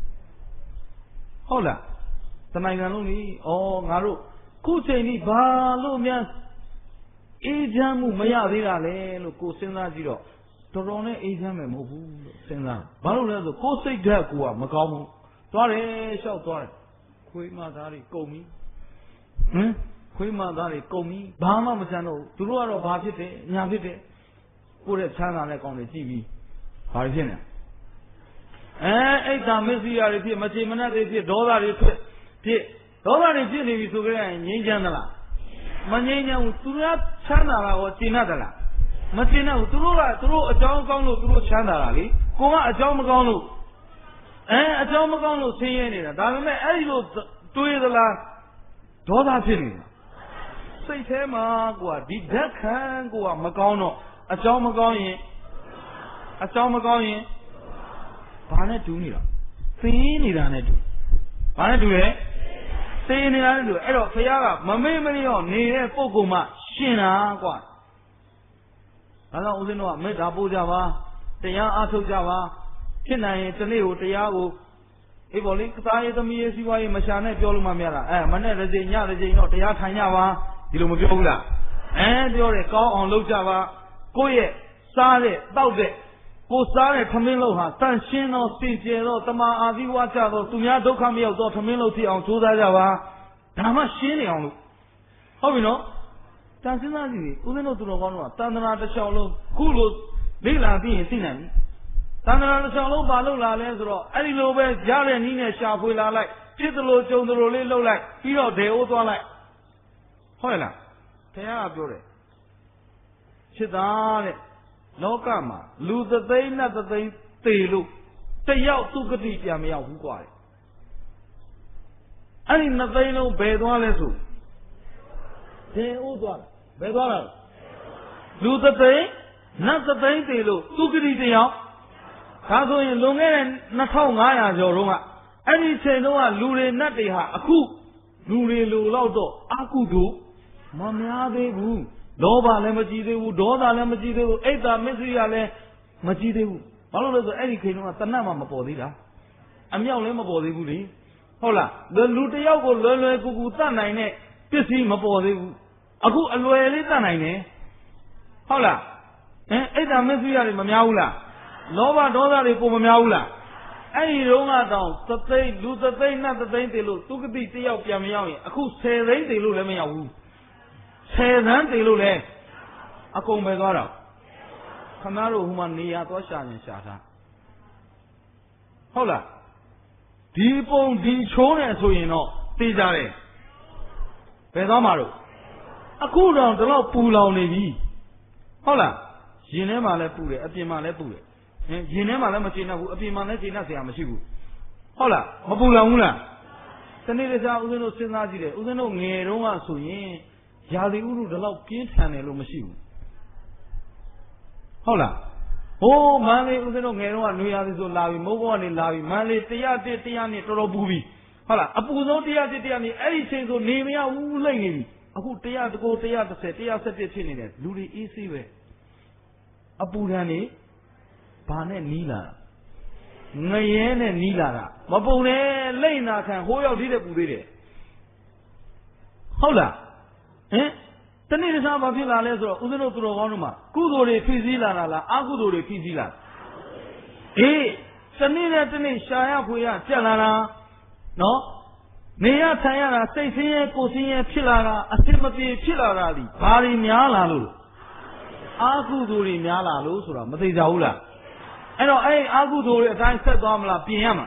ဟုတ်လားတနိုင်ငံလုံးကြီးငါတို့ခုချိန်ကြီးဘာလို့များအေးချမ်းမှုမရသေးတာလဲလို့ကိုစဉ်းစားကြည့်တော့တော်တော်နဲ့အေးချမ်းမယ်မဟုတ်ဘူးလို့စဉ်းစားဘာလို့လဲဆိုကိုစိတ်ဓာတ်ကိုကမကောင်းဘူးသွားတယ်လျှောက်သွားတယ်ခွေးမသားတွေကုန်ပြီခွေးမသားတွေကုန်ပြီဘာမှမချမ်းတော့ဘူးသူတို့ကတော့ဘာဖြစ်တယ်ညာဖြစ်တယ်ကိုယ့်ရဲ့ချမ်းသာတဲ့ကောင်တွေကြည့်ပြီးဘာဖြစ်နေအိတ်သာမစ္စည်းရတွေဖြစ်မချေမနှက်တွေဖြစ်ဒေါသတွေဖြစ်ဒေါသတွေဖြစ်နေပြီဆိုကြရင်ငြိမ်းချမ်းသလားမငြိမ်းချမ်းဘူးသူတို့ချမ်းသာတာကိုကျင့်တတ်သလားမကျင့်တတ်ဘူးသူတို့အကြောင်းကောင်းလို့သူတို့ချမ်းသာတာလေကိုကအကြောင်းမကောင်းလို့အကြောင်းမကောင်းလို့ဆင်းရဲနေတာဒါပေမဲ့အဲ့ဒီလိုတွေးသလားဒေါသဖြစ်နေတာစိတ်ထဲမှာကိုကဒီဓာတ်ခံကိုကမကောင်းတော့အကြောင်းမကောင်းရင်ဘာနဲ့တူနေတာသိနေတာနဲ့တူဘာနဲ့တူလဲသိနေတာနဲ့တူအဲ့တော့ဘုရားကမမေ့မလျော့နေတဲ့ပုဂ္ဂိုလ်မှရှင်တာကွာဒါကြောင့်ဦးဇင်းတို့ကမေတ္တာပို့ကြပါတရားအားထုတ်ကြပါဖြစ်နိုင်ရင်ဒီနေ့ကိုတရားကိုအေးပေါ်လေသားရေးသမီးရေးစီးပွားရေးမရှာနဲ့ပြောလို့မှမရတာမနဲ့တစ်ချိန်ညတစ်ချိန်တော့တရားထိုင်ကြပါဒီလိုမပြောဘူးလားပြောတယ်ကောင်းအောင်လုပ်ကြပါကိုယ့်ရဲ့စားတဲ့တောက်တဲ့ကိုစားတဲ့ထမင်းလုံးဟာတန်ရှင်းသောစင်ကြယ်သောတမာအာသီဝါကြသောသူများဒုက္ခမရောက်သောထမင်းလုံးဖြစ်အောင်ကြိုးစားကြပါဒါမှရှင်းနေအောင်လို့ဟုတ်ပြီနော်တန်စဉ်းစားကြည့်ဦးဇင်းတို့သူတော်ကောင်းတို့ကတန်တရာတစ်ချောင်းလုံးခုလိုလေ့လာပြီးရင်သိနိုင်ပြီတန်တရာတစ်ချောင်းလုံးဘာလုပ်လာလဲဆိုတော့အဲ့ဒီလိုပဲရတဲ့နည်းနဲ့ရှာဖွေလာလိုက်ပြစ်သလိုကြုံသလိုလေးလှုပ်လိုက်ပြီးတော့ဒေအိုးသွားလိုက်ဟုတ်ရဲ့လားဘုရားကပြောတယ်ဖြစ်တာတဲ့လောကမှာလူသသိန်းနဲ့သသိန်းသေလို့တယောက်သူဂတိပြန်မရောက်ဘူးกว่าတယ်အဲ့ဒီနှစ်သိန်းလုံးဘယ်သွားလဲဆိုဒေအိုးသွားဘယ်သွားလဲလူသသိန်းနတ်သသိန်းသေလို့သူဂတိတယောက်ဒါဆိုရင်လွန်ခဲ့တဲ့2500ကျော်တုန်းကအဲ့ဒီချိန်တုန်းကလူတွေနတ်တွေဟာအခုလူတွေလိုတော့အကုသို့မများသေးဘူးလောဘလည်းမကြည့်သေးဘူးဒေါသလည်းမကြည့်သေးဘူးအိတ်သာမစ္စရိယလည်းမကြည့်သေးဘူးဘာလို့လဲဆိုအဲ့ဒီခေတ်တုန်းကတဏှတ်မှမပေါ်သေးတာအမြောက်လည်းမပေါ်သေးဘူးလေဟုတ်လားလူတယောက်ကိုလွယ်လွယ်ကူကူတတ်နိုင်တဲ့ပစ္စည်းမပေါ်သေးဘူးအခုအလွယ်လေးတတ်နိုင်တယ်ဟုတ်လားအိတ်သာမစ္စရိယတွေမများဘူးလားလောဘဒေါသတွေပုံမများဘူးလားအဲ့ဒီတုန်းကတော့လူသသိန်းနတ်သသိန်းတည်လို့သူဂတိတယောက်ပြန်မရောက်ရင်အခု10သိန်းတည်လို့လည်းမရောက်ဘူး10သန်းတည်လို့လည်းအကုန်ပဲသွားတော့ခမတို့ဟိုမှာနေရာသွားရှာရင်ရှာတာဟုတ်လားဒီပုံဒီချိုးနေဆိုရင်တော့သိကြတယ်ဘယ်သွားမှာတော့အခုတော့ဒီလောက်ပူလောင်နေပြီဟုတ်လားရင်ထဲမှာလည်းပူတယ်အပြင်မှာလည်းပူတယ်ရင်ထဲမှာလည်းမကျေနပ်ဘူးအပြင်မှာလည်းကျေနပ်စရာမရှိဘူးဟုတ်လားမပူလောင်ဘူးလားတနေ့တခြားဦးဇင်းတို့စဉ်းစားကြည့်တယ်ဦးဇင်းတို့ငယ်တုန်းကဆိုရင်ရာသီဥတုဒီလောက်ပြင်းထန်တယ်လို့မရှိဘူးဟုတ်လားဟိုးမန္တလေးဦးဇင်းတို့ငယ်တုန်းကနွေရာသီဆိုလာပြီမိုးဘောကနေလာပြီမန္တလေး101နဲ့တော်တော်ပူပြီဟုတ်လားအပူဆုံး101နဲ့အဲ့ဒီချိန်ဆိုနေမရဘူးလိမ့်နေပြီအခု109 110 117ဖြစ်နေတယ်လူတွေအေးဆေးပဲအပူဓာတ်နေဘာနဲ့နီးလာငရဲနဲ့နီးလာတာမပုံနဲ့လိမ့်နာခံဟိုးရောက်သေးတယ်ပူသေးတယ်ဟုတ်လားတနေ့တခြားဘာဖြစ်လာလဲဆိုတော့ဦးဇင်းတို့သူတော်ကောင်းတို့မှာကုသိုလ်တွေဖြည့်ဆည်းလာတာလားအကုသိုလ်တွေဖြည့်ဆည်းလာတနေ့နဲ့တနေ့ရှာရဖွေရကြက်လာတာနော်နေရထိုင်ရတာစိတ်ဆင်းရဲကိုယ်ဆင်းရဲဖြစ်လာတာအစစ်မပြေဖြစ်လာတာဒီဘာတွေများလာလို့အကုသိုလ်တွေများလာလို့ဆိုတာမသိကြဘူးလားအဲ့တော့အဲ့အကုသိုလ်တွေအတိုင်းဆက်သွားမလားပြင်ရမှာ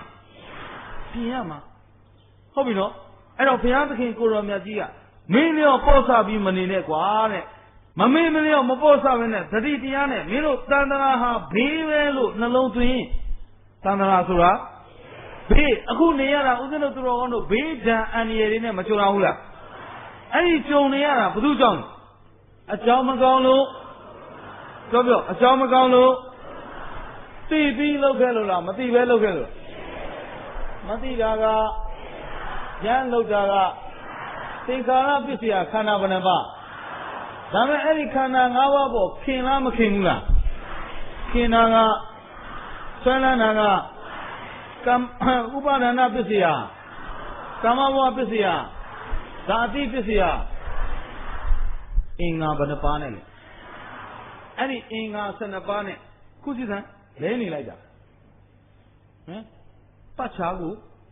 ဟုတ်ပြီနော်အဲ့တော့ဘုရားသခင်ကိုရောမြတ်ကြီးကမင်းလျော့ပေါ့ဆပြီးမနေနဲ့ကွာတဲ့မမင်းမလျော့မပေါ့ဆဘဲနဲ့သတိတရားနဲ့မင်းတို့တန်တရာဟာဘေးပဲလို့နှလုံးသွင်းတန်တရာဆိုတာဘေးအခုနေရတာဦးဇင်းတို့သူတော်ကောင်းတို့ဘေးဒဏ်အန္တရာယ်တွေနဲ့မကြုံရဘူးလားအဲ့ဒီကြုံနေရတာဘယ်သူကြောင့်အကြောင်းမကောင်းလို့ပြောအကြောင်းမကောင်းလို့သိပြီးလုပ်ခဲ့လို့လားမသိပဲလုပ်ခဲ့လို့မသိတာကရမ်းလုပ်တာကသင်္ခါရပစ္စယခန္ဓာဘယ်နှပါဒါမဲ့အဲ့ဒီခန္ဓာ၅ပါးပေါ်ခင်လားမခင်ဘူးလားခင်တာကဆွဲလန်းတာကဥပါဒနာပစ္စယကာမဘဝပစ္စယဓာတိပစ္စယအင်္ဂါဘယ်နှပါနဲ့လဲအဲ့ဒီအင်္ဂါ12ပါးနဲ့ခုစီစံလဲနေလိုက်တာပတ်ချာကို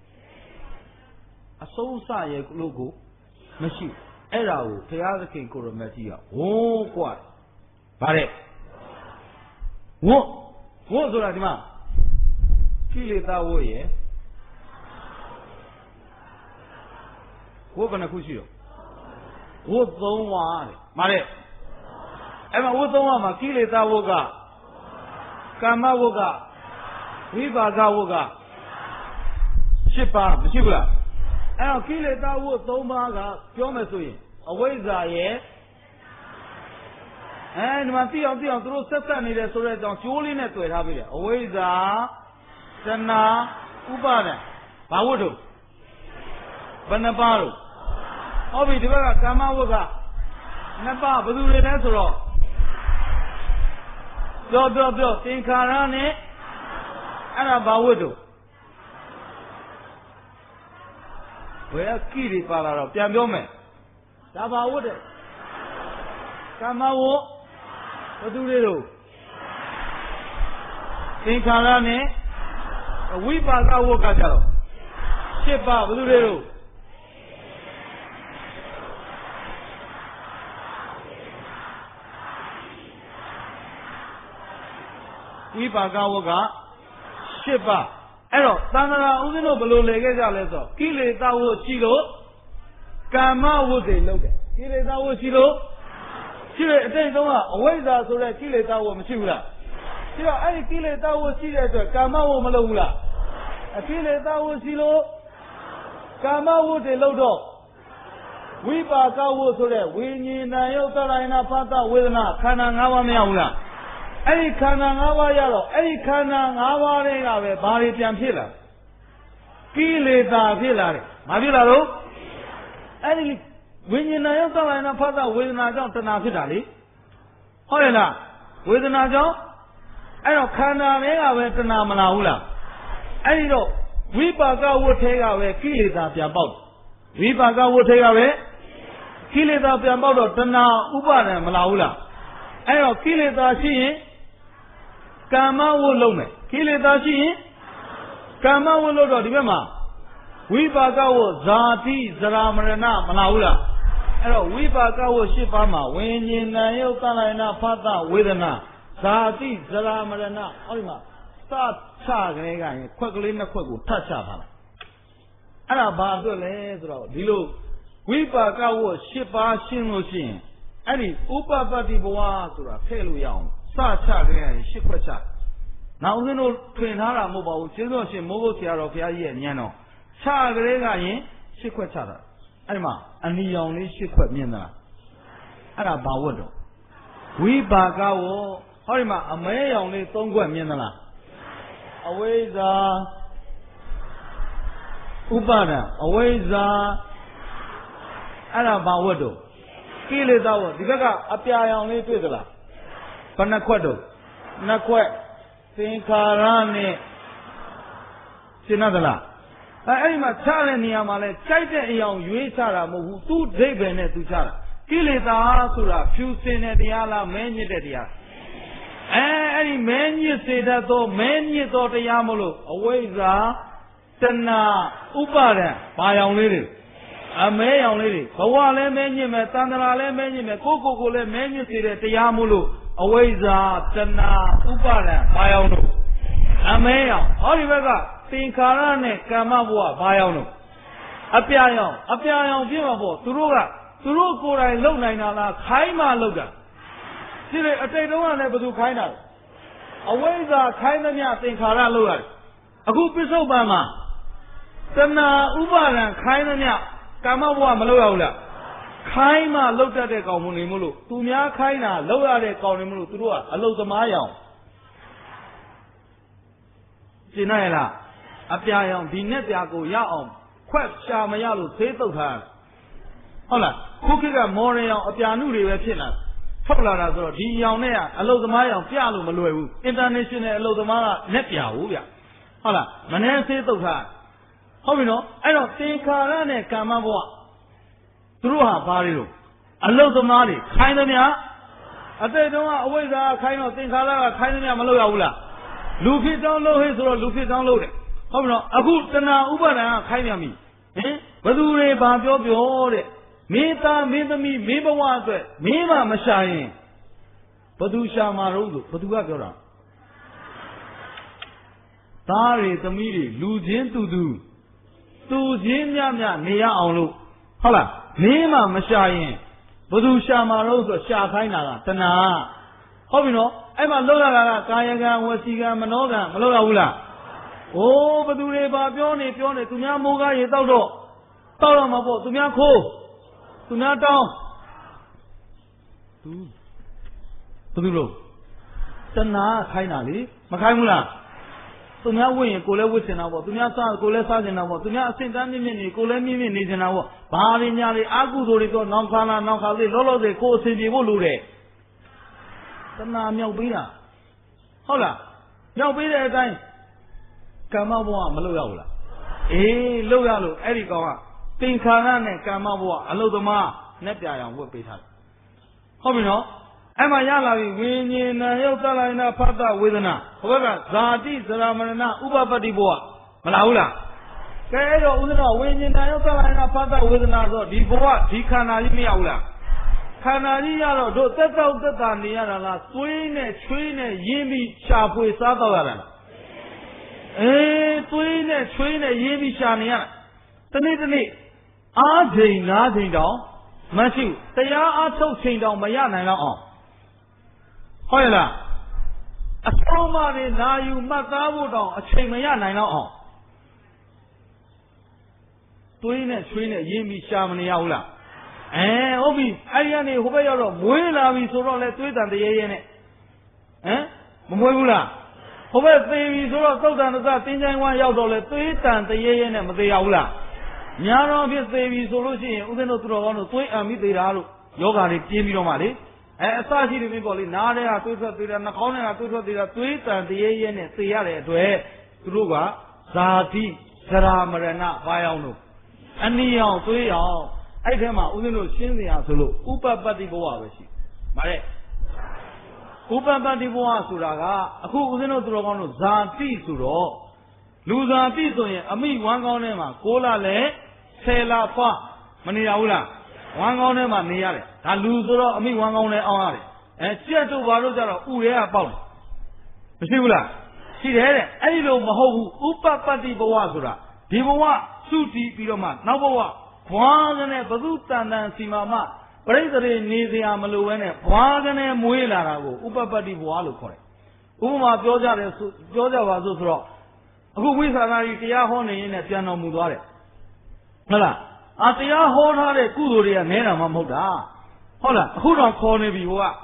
အဆုံးစရဲ့လို့ကိုမရှိအဲ့ဒါကိုဘုရားသခင်ကိုရမကြီးကဝိုးกว่าဗါတဲ့ဝတ်ဆိုတာဒီမှာကိလေသာဝတ်ရဲ့ဝတ်ကနှစ်ခုရှိတော့ဝတ်သုံးပါတဲ့မာတဲ့အဲ့မှာဝတ်သုံးပါမှာကိလေသာဝတ်ကကာမဝတ်ကဝိပါကဝတ်က8ပါးမရှိဘူးလားအဲ့တော့ကိလေသာဝတ်3ပါးကပြောမယ်ဆိုရင်အဝိဇ္ဇာရဲ့ဒီမှာသိအောင်သူတို့ဆက်ဆက်နေတယ်ဆိုတဲ့အကြောင်းကျိုးလေးနဲ့တွေ့ထားပြီလေအဝိဇ္ဇာတဏှာဥပါဒံဘာဝတ်တို့ဘယ်နှပါးတို့ဟောပြီဒီဘက်ကကာမဝတ်က2ပါးဘယ်သူတွေလဲဆိုတော့ပြောသင်္ခါရနဲ့အဲ့ဒါဘာဝတ်တို့ဘယ်ကိတွေပါလာတော့ပြန်ပြောမယ်ဒါဘာဝတ်တဲ့ကာမဝတ်ဘယ်သူတွေတို့သင်္ခါရနဲ့ဝိပါကဝတ်ကကြတော့8ပါးဘယ်သူတွေတို့ဝိပါကဝတ်က8ပါးအဲ့တော့သံဃာဥစဉ်တို့ဘယ်လိုလဲခဲ့ကြလဲဆိုတော့ကိလေသာဝတ်ရှိလို့ကာမဝတ်တွေလုပ်တယ်ကိလေသာဝတ်ရှိလို့ရှိတဲ့အတိတ်တုန်းကအဝိဇ္ဇာဆိုတဲ့ကိလေသာဝတ်မရှိဘူးလားရှိတော့အဲ့ဒီကိလေသာဝတ်ရှိတဲ့အတွက်ကာမဝတ်မလုပ်ဘူးလားကိလေသာဝတ်ရှိလို့ကာမဝတ်တွေလုပ်တော့ဝိပါကဝတ်ဆိုတဲ့ဝိညာဉ်ယုတ်တရဏဖသဝေဒနာခန္ဓာ၅ပါးမရဘူးလားအဲ့ဒီခန္ဓာ၅ပါးရတော့အဲ့ဒီခန္ဓာ၅ပါးတွေကပဲဘာတွေပြန်ဖြစ်လာကိလေသာဖြစ်လာတယ်မဖြစ်လာတော့အဲ့ဒီဝိညာဉ်ယုတ်တရဏဖသဝေဒနာကြောင့်တဏှာဖြစ်တာလေဟုတ်ရဲ့လားဝေဒနာကြောင့်အဲ့တော့ခန္ဓာတွေကပဲတဏှာမလာဘူးလားအဲ့ဒီတော့ဝိပါကဝတ်ထဲကပဲကိလေသာပြန်ပေါက်ဝိပါကဝတ်ထဲကပဲကိလေသာပြန်ပေါက်တော့တဏှာဥပါဒံမလာဘူးလားအဲ့တော့ကိလေသာရှိရင်ကာမဝတ်လုံးမယ်ကိလေသာရှိရင်ကာမဝတ်လို့တော့ဒီဘက်မှာဝိပါကဝတ်ဇာတိဇရာမရဏမလာဘူးလားအဲ့တော့ဝိပါကဝတ်8ပါးမှာဝိညာဉ်ယုတ်တလယနာဖသဝေဒနာဇာတိဇရာမရဏဟောဒီမှာစချကလေးကရင်ခွက်ကလေး2ခွက်ကိုထပ်ချပါလားအဲ့ဒါဘာအတွက်လဲဆိုတော့ဒီလိုဝိပါကဝတ်8ပါးရှင်းလို့ရှိရင်အဲ့ဒီဥပပတ္တိဘဝဆိုတာထည့်လို့ရအောင်စချကလေးကရင်8ခွက်ချနောက်ဦးဇင်းတို့ထွင်ထားတာမဟုတ်ပါဘူးကျေးဇူးရှင်မိုးဘုတ်ဆရာတော်ဘုရားကြီးရဲ့ဉာဏ်တော်ချကလေးကရင်8ခွက်ချတာအဲ့ဒီမှာအနီရောင်လေး8ခွက်မြင်သလားအဲ့ဒါဘာဝတ်တော့ဝိပါကဝတ်ဟောဒီမှာအမဲရောင်လေး3ခွက်မြင်သလားအဝိဇ္ဇာဥပါဒံအဝိဇ္ဇာအဲ့ဒါဘာဝတ်တော့ကိလေသာဝတ်ဒီဘက်ကအပြာရောင်လေးတွေ့သလားဘယ်နှခွက်တော့2ခွက်သင်္ခါရနဲ့ရှင်းသလားအဲ့ဒီမှာချတဲ့နေရာမှာလဲကြိုက်တဲ့အယောင်ရွေးချတာမဟုတ်ဘူးသူ့ဒိဋ္ဌိနဲ့သူချတာကိလေသာဆိုတာဖြူစင်တဲ့တရားလားမဲညစ်တဲ့တရားအဲ့ဒီမဲညစ်စေတတ်သောမဲညစ်သောတရားမလို့အဝိဇ္ဇာတဏှာဥပါဒံဘာရောင်လေးတွေအမဲရောင်လေးတွေဘဝလည်းမဲညစ်မယ်တဏှာလည်းမဲညစ်မယ်ကိုယ်လည်းမဲညစ်စေတဲ့တရားမလို့အဝိဇ္ဇာတဏှာဥပါဒံဘာရောင်တို့အမဲရောင်ဟောဒီဘက်ကသင်္ခါရနဲ့ကာမဘဝဘာရောင်တို့အပြာရောင်ဖြစ်မှာပေါ့သူတို့ကိုယ်တိုင်လုံနိုင်တာလားခိုင်းမှလုံတာဒီလေအတိတ်တုန်းကလည်းဘယ်သူခိုင်းတာလဲအဝိဇ္ဇာခိုင်းသမျှသင်္ခါရလုံရတယ်အခုပစ္စုပန်မှာတဏှာဥပါဒံခိုင်းသမျှကာမဘဝမလုံရဘူးလားခိုင်းမှလုံတတ်တဲ့ကောင်မနေမလို့သူများခိုင်းတာလုံရတဲ့ကောင်နေမလို့သူတို့ကအလုသမားရောင်ရှင်းနိုင်လားအပြာရောင်ဒီနဲ့ပြာကိုရအောင်ခွက်ရှာမရလို့သေးတုတ်ထားဟုတ်လားခုခေတ်ကမော်ရယ်ရောင်အပြာနုတွေပဲဖြစ်လာထုတ်လာတာဆိုတော့ဒီရောင်နဲ့ကအလုသမားရောင်ပြလို့မလွယ်ဘူး international အလုသမားကနဲ့ပြဘူးဗျဟုတ်လားမနှဲသေးတုတ်ထားဟုတ်ပြီနော်အဲ့တော့သင်္ခါရနဲ့ကာမဘဝသူတို့ဟာဘာတွေလို့အလုသမားတွေခိုင်းသမျှအတိတ်တုန်းကအဝိဇ္ဇာခိုင်းတော့သင်္ခါရကခိုင်းသမျှမလုပ်ရဘူးလားလူဖြစ်တောင်းလို့ဟဲ့ဆိုတော့လူဖြစ်တောင်းလို့တယ်ဟုတ်ပြီနော်အခုတဏှာဥပါဒံကခိုင်းပြန်ပြီဘယ်သူတွေဘာပြောတဲ့မင်းသားမင်းသမီးမင်းဘဝအတွက်မင်းမမရှာရင်ဘယ်သူရှာမှာတော့လို့ဘယ်သူကပြောတာသားတွေသမီးတွေလူချင်းတူချင်းမြနေရအောင်လို့ဟုတ်လားမင်းမှမရှာရင်ဘယ်သူရှာမှာလို့ဆိုရှာခိုင်းတာကတဏှာဟုတ်ပြီနော်အဲ့မှာလောက်ရတာကကာယကံဝစီကံမနောကံမလောက်ရဘူးလားအိုးဘသူတွေပါပြောနေသူများမိုးကားရေတောက်တော့မှာပေါ့သူများခိုးသူများတောင်းဘသူလို့တဏှာခိုင်းတာလေမခိုင်းဘူးလားသူများဝင့်ရင်ကိုလည်းဝင့်ချင်တာပေါ့သူများစားကိုလည်းစားချင်တာပေါ့သူများအဆင့်တန်းမြင့်နေကိုလည်းမြင့်နေချင်တာပေါ့ဘာတွေညာတွေအာကုသိုလ်တွေတော့နောက်ခါလေးလောလောဆယ်ကိုအဆင်ပြေဖို့လိုတယ်တဏှာမြောက်ပေးတာဟုတ်လားမြောက်ပေးတဲ့အတိုင်းကမ္မဘဝမလုပ်ရဘူးလားအေးလုပ်ရလို့အဲ့ဒီကောင်ကသင်္ခါရနဲ့ကမ္မဘဝအလုသမားနဲ့ပြရအောင်ဝတ်ပေးထားတယ်ဟုတ်ပြီနော်အဲ့မှာရလာပြီဝိညာဉ်နာယုတ်တလိုင်းနာဖတ်တဝေဒနာဟိုဘက်ကဇာတိဇရာမရဏဥပပတ္တိဘဝမလားဘူးလားကဲအဲ့တော့ဦးဇင်းတော်ဝိညာဉ်နာယုတ်တလိုင်းနာဖတ်တဝေဒနာဆိုဒီဘဝဒီခန္ဓာကြီးမရဘူးလားခန္ဓာကြီးရတော့တို့သက်တောက်သက်တာနေရတာလားသွေးနဲ့ချွေးနဲ့ရင်းပြီးရှာဖွေစားတော့ရတာလားသွေးနဲ့ချွေးနဲ့ရင်းပြီးရှာနေရတာတနေ့အားချိန်နားချိန်တောင်မရှိဘူးတရားအားထုတ်ချိန်တောင်မရနိုင်တော့အောင်ဟုတ်ရလားအဆုံးမတွေနာယူမှတ်သားဖို့တောင်အချိန်မရနိုင်တော့အောင်သွေးနဲ့ချွေးနဲ့ရင်းပြီးရှာမနေရဘူးလားဟုတ်ပြီအဲ့ဒီကနေဟိုဘက်ရောက်တော့မွေးလာပြီဆိုတော့လေသွေးတန်တရေရဲနဲ့မမွေးဘူးလားဟိုဘက်သေပြီဆိုတော့သုတ်တန်သတင်းချိုင်းဝမ်းရောက်တော့လေသွေးတန်တရေရဲနဲ့မသေးရဘူးလားညာတော့ဖြစ်သေပြီဆိုလို့ရှိရင်ဦးဇင်းတို့သူတော်ကောင်းတို့သွေးအံပြီးသေးတာလို့ယောဂါတွေပြင်းပြီးတော့မှလေအစရှိတယ်ပြီးပေါ့လေနားထဲကသွေးထွက်သေးတာနှာခေါင်းထဲကသွေးထွက်သေးတာသွေးတန်တရေရဲနဲ့သေရတဲ့အတွက်သူတို့ကဇာတိဇရာမရဏဘာရောက်လို့အနိယောင်သွေးရောင်အဲ့ထဲမှာဦးဇင်းတို့ရှင်းစရာဆိုလို့ဥပပတ္တိဘဝပဲရှိဗါတဲ့ဥပပတ္တိဘဝဆိုတာကအခုဦးဇင်းတို့သူတော်ကောင်းတို့ဇာတိဆိုတော့လူဇာတိဆိုရင်အမိဝမ်းကောင်းထဲမှာ6လလဲ10လဖွားမနေရဘူးလားဝမ်းကောင်းထဲမှာနေရတယ်ဒါလူဆိုတော့အမိဝမ်းကောင်းထဲအောင်ရတယ်ကြက်တို့ဘာလို့ကြတော့ဥရဲကပေါက်တယ်မရှိဘူးလားရှိတယ်တဲ့အဲ့ဒီလိုမဟုတ်ဘူးဥပပတ္တိဘဝဆိုတာဒီဘဝစုတည်ပြီးတော့မှနောက်ဘဝဘွားကနေဘသူတန်စီမာမပရိသေတွေနေစရာမလိုဘဲနဲ့ဘွားကနေမွေးလာတာကိုဥပပတ္တိဘဝလို့ခေါ်တယ်ဥပမာပြောကြပါဆိုတော့အခုဝိသနာကြီးတရားဟောနေရင်လည်းပြန်တော်မူသွားတယ်ဟုတ်လားတရားဟောထားတဲ့ကုသိုလ်တွေကနဲတာမှမဟုတ်တာဟုတ်လားအခုတော့ခေါ်နေပြီဘုရား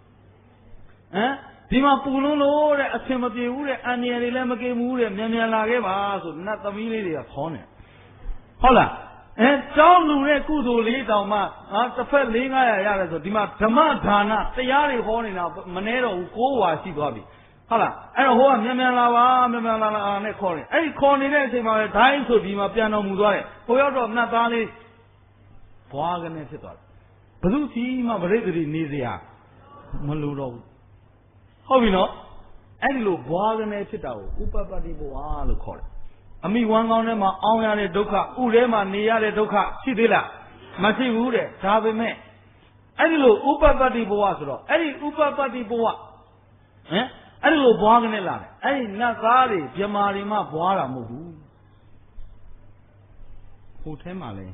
ဒီမှာပူလုံးလို့တဲ့အဆင်မပြေဘူးတဲ့အန္တရာယ်တွေလည်းမကင်းဘူးတဲ့မြန်လာခဲ့ပါဆိုနတ်သမီးလေးတွေကခေါ်နေဟုတ်လားကျောင်းလူတဲ့ကုသိုလ်လေးတောင်မှတစ်ဖက်400-500ရတယ်ဆိုဒီမှာဓမ္မဒါနတရားတွေဟောနေတာမနှဲတော့ဘူး9ဝါရှိသွားပြီဟုတ်လားအဲ့တော့ဟိုကမြန်လာပါနဲ့ခေါ်နေအဲ့ဒီခေါ်နေတဲ့အချိန်မှာပဲဒိုင်းဆိုဒီမှာပြန်တော်မူသွားတယ်ဟိုရောက်တော့နတ်သားလေးဘွားကနေဖြစ်သွားတယ်ဘယ်သူစီမှပရိသေတွေနေစရာမလိုတော့ဘူးဟုတ်ပြီနော်အဲ့ဒီလိုဘွားကနေဖြစ်တာကိုဥပပတ္တိဘဝလို့ခေါ်တယ်အမိဝမ်းကောင်းထဲမှာအောင်းရတဲ့ဒုက္ခဥထဲမှာနေရတဲ့ဒုက္ခရှိသေးလားမရှိဘူးတဲ့ဒါပေမဲ့အဲ့ဒီလိုဥပပတ္တိဘဝဆိုတော့အဲ့ဒီဥပပတ္တိဘဝအဲ့ဒီလိုဘွားကနေလာတယ်အဲ့ဒီနတ်သားတွေမြမာတွေမှဘွားတာမဟုတ်ဘူးဟိုထဲမှာလဲ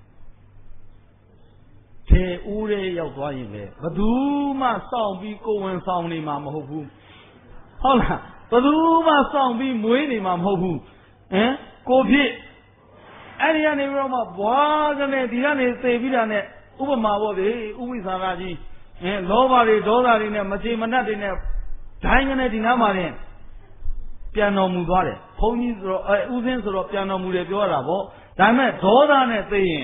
ထေဦးရဲရောက်သွားရင်လေဘသူမှစောင့်ပြီးကိုဝင်ဆောင်နေမှာမဟုတ်ဘူးဟုတ်လားဘသူမှစောင့်ပြီးမွေးနေမှာမဟုတ်ဘူးကိုဖြစ်အဲ့ဒီကနေပြီးတော့မှဘွားကနေဒီကနေသေပြီးတာနဲ့ဥပမာပေါ့လေဥပိ္ပသာကြီးလောဘတွေဒေါသတွေနဲ့မချေမနှက်တွေနဲ့ဒိုင်းကနေဒီနားမှာရင်ပြန်တော်မူသွားတယ်ဘုန်းကြီးဆိုတော့ဥစဉ်ဆိုတော့ပြန်တော်မူတယ်ပြောရတာပေါ့ဒါပေမဲ့ဒေါသနဲ့သိရင်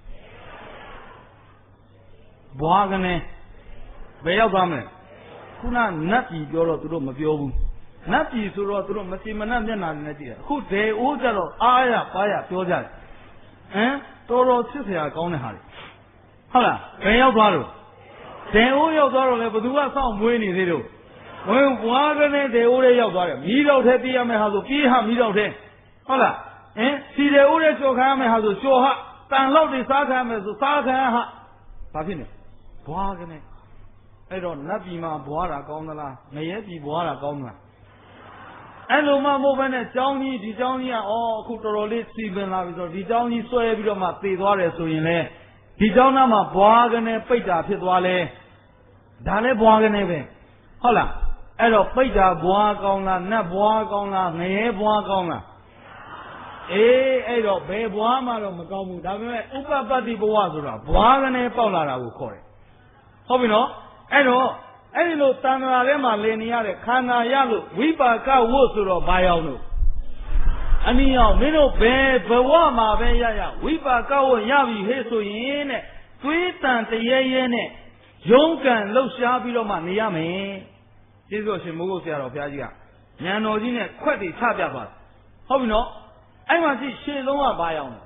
ဘွားကနေဘယ်ရောက်သွားမလဲခုနနတ်ပြည်ပြောတော့သူတို့မပြောဘူးနတ်ပြည်ဆိုတော့သူတို့မချေမနှက်မျက်နှာတွေနဲ့ကြည့်တယ်အခုဒေအိုးကြတော့အားရပါရပြောကြတယ်တော်တော်ချစ်စရာကောင်းတဲ့ဟာတွေဟုတ်လားဘယ်ရောက်သွားလို့ဒေအိုးရောက်သွားတော့လေဘသူကစောင့်မွေးနေသေးလို့ဘွားကနေဒေအိုးလေးရောက်သွားတယ်မီးတော့ထဲပြေးရမယ်ဟာဆိုပြေးဟမီးတော့ထဲဟုတ်လားစီဒေအိုးလေးကြော်ခံရမယ်ဟာဆိုကြော်ဟတန်လောက်တွေစားခံရမယ်ဆိုစားခံဟဘာဖြစ်နေဘွားကနေအဲ့တော့နတ်ပြည်မှာဘွားတာကောင်းသလားငရဲပြည်ဘွားတာကောင်းသလားအဲ့လိုမှမဟုတ်ဘဲနဲ့ကျောင်းကြီးဒီကျောင်းကြီးကအခုတော်တော်လေးစီပင်လာပြီဆိုတော့ဒီကျောင်းကြီးဆွဲပြီးတော့မှသေသွားတယ်ဆိုရင်လေဒီကျောင်းသားမှာဘွားကနေပိတ်တာဖြစ်သွားလဲဒါလည်းဘွားကနေပဲဟုတ်လားအဲ့တော့ပိတ်တာဘွားကောင်းလားနတ်ဘွားကောင်းလားငရဲဘွားကောင်းလားအဲ့တော့ဘယ်ဘွားမှတော့မကောင်းဘူးဒါပေမဲ့ဥပပတ္တိဘဝဆိုတာဘွားကနေပေါက်လာတာကိုခေါ်တယ်ဟုတ်ပြီနော်အဲ့တော့အဲ့ဒီလိုတဏှာထဲမှာလည်နေရတဲ့ခန္ဓာရလို့ဝိပါကဝတ်ဆိုတော့ဘာရောက်လို့အနည်းအောင်မင်းတို့ဘယ်ဘဝမှာပဲရဝိပါကဝတ်ရပြီဟဲ့ဆိုရင်တဲ့သွေးတန်တရေရဲနဲ့ရုံးကန်လှုပ်ရှားပြီးတော့မှနေရမယ်ကျေးဇူးရှင်မိုးကုတ်ဆရာတော်ဘုရားကြီးကဉာဏ်တော်ကြီးနဲ့ခွက်တွေချပြသွားတယ်ဟုတ်ပြီနော်အဲ့မှာရှိရှေ့လုံးကဘာရောက်လဲ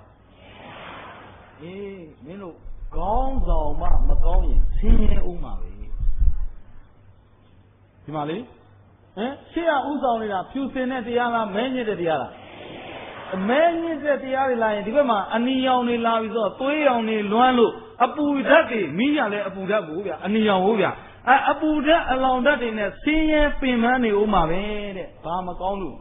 မင်းတို့ကောင်းဆောင်မှမကောင်းရင်ဆင်းရဲဦးမှာပဲဒီမှာလေရှေ့ကဥဆောင်နေတာဖြူစင်တဲ့တရားလားမဲညစ်တဲ့တရားလားမဲညစ်တဲ့တရားတွေလာရင်ဒီဘက်မှာအနီရောင်တွေလာပြီးဆိုတော့သွေးရောင်တွေလွှမ်းလို့အပူဓာတ်တွေမိရလဲအပူဓာတ်ကိုဗျအနီရောင်ဟုတ်ဗျအပူဓာတ်အလောင်ဓာတ်တွေနဲ့ဆင်းရဲပင်ပန်းနေဦးမှာပဲတဲ့ဘာမကောင်းလို့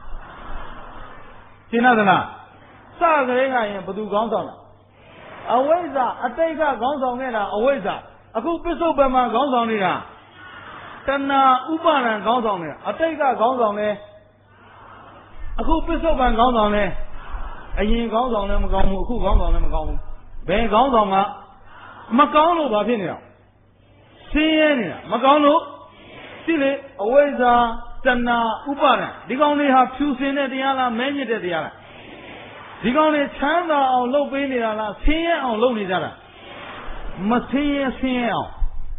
ရှင်းသလားစကလေးကရင်ဘသူကောင်းဆောင်လားအဝိဇ္ဇာအတိတ်ကကောင်းဆောင်ခဲ့တာအဝိဇ္ဇာအခုပစ္စုပ္ပန်မှာကောင်းဆောင်နေတာတဏှာဥပါဒံခေါင်းဆောင်တယ်အတိတ်ကခေါင်းဆောင်တယ်အခုပစ္စုပန်ခေါင်းဆောင်တယ်အရင်ခေါင်းဆောင်လည်းမကောင်းဘူးအခုခေါင်းဆောင်လည်းမကောင်းဘူးဘယ်ခေါင်းဆောင်ကမကောင်းလို့ဘာဖြစ်နေတာဆင်းရဲနေတာမကောင်းလို့ရှိလေအဝိဇ္ဇာတဏှာဥပါဒံဒီကောင်လေးဟာဖြူစင်တဲ့တရားလားမဲညစ်တဲ့တရားလားဒီကောင်လေးချမ်းသာအောင်လုပ်ပေးနေတာလားဆင်းရဲအောင်လုပ်နေကြတာမဆင်းရဲဆင်းရဲအောင်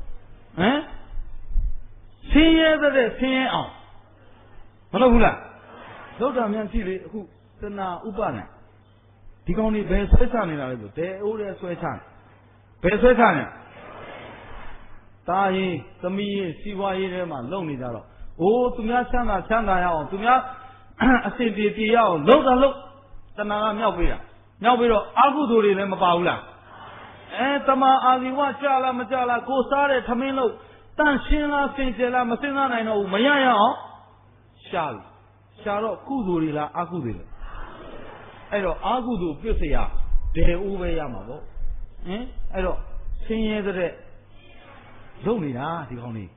ဆင်းရဲတဲ့ဆင်းရဲအောင်မလုပ်ဘူးလားလောက်တာမြန်ကြည့်လေအခုတဏှာဥပါဒံဒီကောင်လေးဘယ်ဆွဲချနေတာလဲဆိုတဲအိုးတဲ့ဆွဲချဘယ်ဆွဲချနေတာရင်သမီးရေးစီးပွားရေးထဲမှာလုပ်နေကြတော့သူများချမ်းသာရအောင်သူများအစီအပြေပြေရအောင်လုပ်တာလုပ်တဏှာကမြောက်ပေးတာမြောက်ပြီးတော့အကုသိုလ်တွေလည်းမပါဘူးလားတမအာဇီဝကြလားမကြလားကိုစားတဲ့ထမင်းလို့တန်ရှင်းလားစင်ကြယ်လားမစင်စားနိုင်တော့ဘူးမရအောင်ရှာပြီရှာတော့ကုသိုလ်တွေလားအကုသိုလ်တွေအဲ့တော့အကုသိုလ်ပြစ်စရာဒေဦးပဲရမှာပေါ့အဲ့တော့ဆင်းရဲတဲ့လုံနေတာဒီကောင်းလေး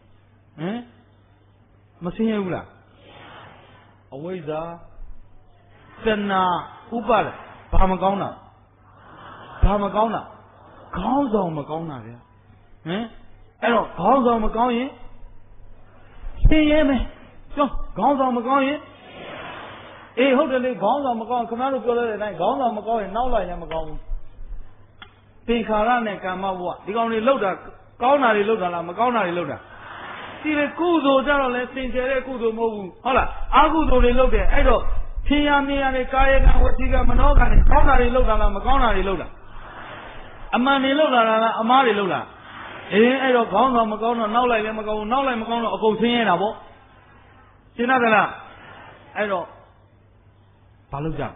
မဆင်းရဲဘူးလားအဝိဇ္ဇာတဏှာဥပါဒဘာမကောင်းတာခေါင်းဆောင်မကောင်းတာဗျာအဲ့တော့ခေါင်းဆောင်မကောင်းရင်ဆင်းရဲမယ်ကျောင်းခေါင်းဆောင်မကောင်းရင်ဟုတ်တယ်လေခေါင်းဆောင်မကောင်းခင်ဗျားတို့ပြောတဲ့အတိုင်းခေါင်းဆောင်မကောင်းရင်နောက်လိုက်ရင်မကောင်းဘူးသင်္ခါရနဲ့ကာမဘဝဒီကောင်တွေလောက်တာကောင်းတာတွေလောက်တာလားမကောင်းတာတွေလောက်တာဒီလေကုသိုလ်ကြတော့လဲသင်ကျဲတဲ့ကုသိုလ်မဟုတ်ဘူးဟုတ်လားအကုသိုလ်တွေလောက်တယ်အဲ့တော့ထင်ရမြင်ရတဲ့ကာယကဝစီကမနောကတွေကောင်းတာတွေလောက်တာလားမကောင်းတာတွေလောက်တာအမှန်တွေလောက်တာလားအမှားတွေလောက်တာအဲ့တော့ခေါင်းဆောင်မကောင်းတော့နောက်လိုက်လည်းမကောင်းဘူးနောက်လိုက်မကောင်းတော့အကုန်ဆင်းရဲတာပေါ့ရှင်းသလားအဲ့တော့ဘာလုပ်ကြ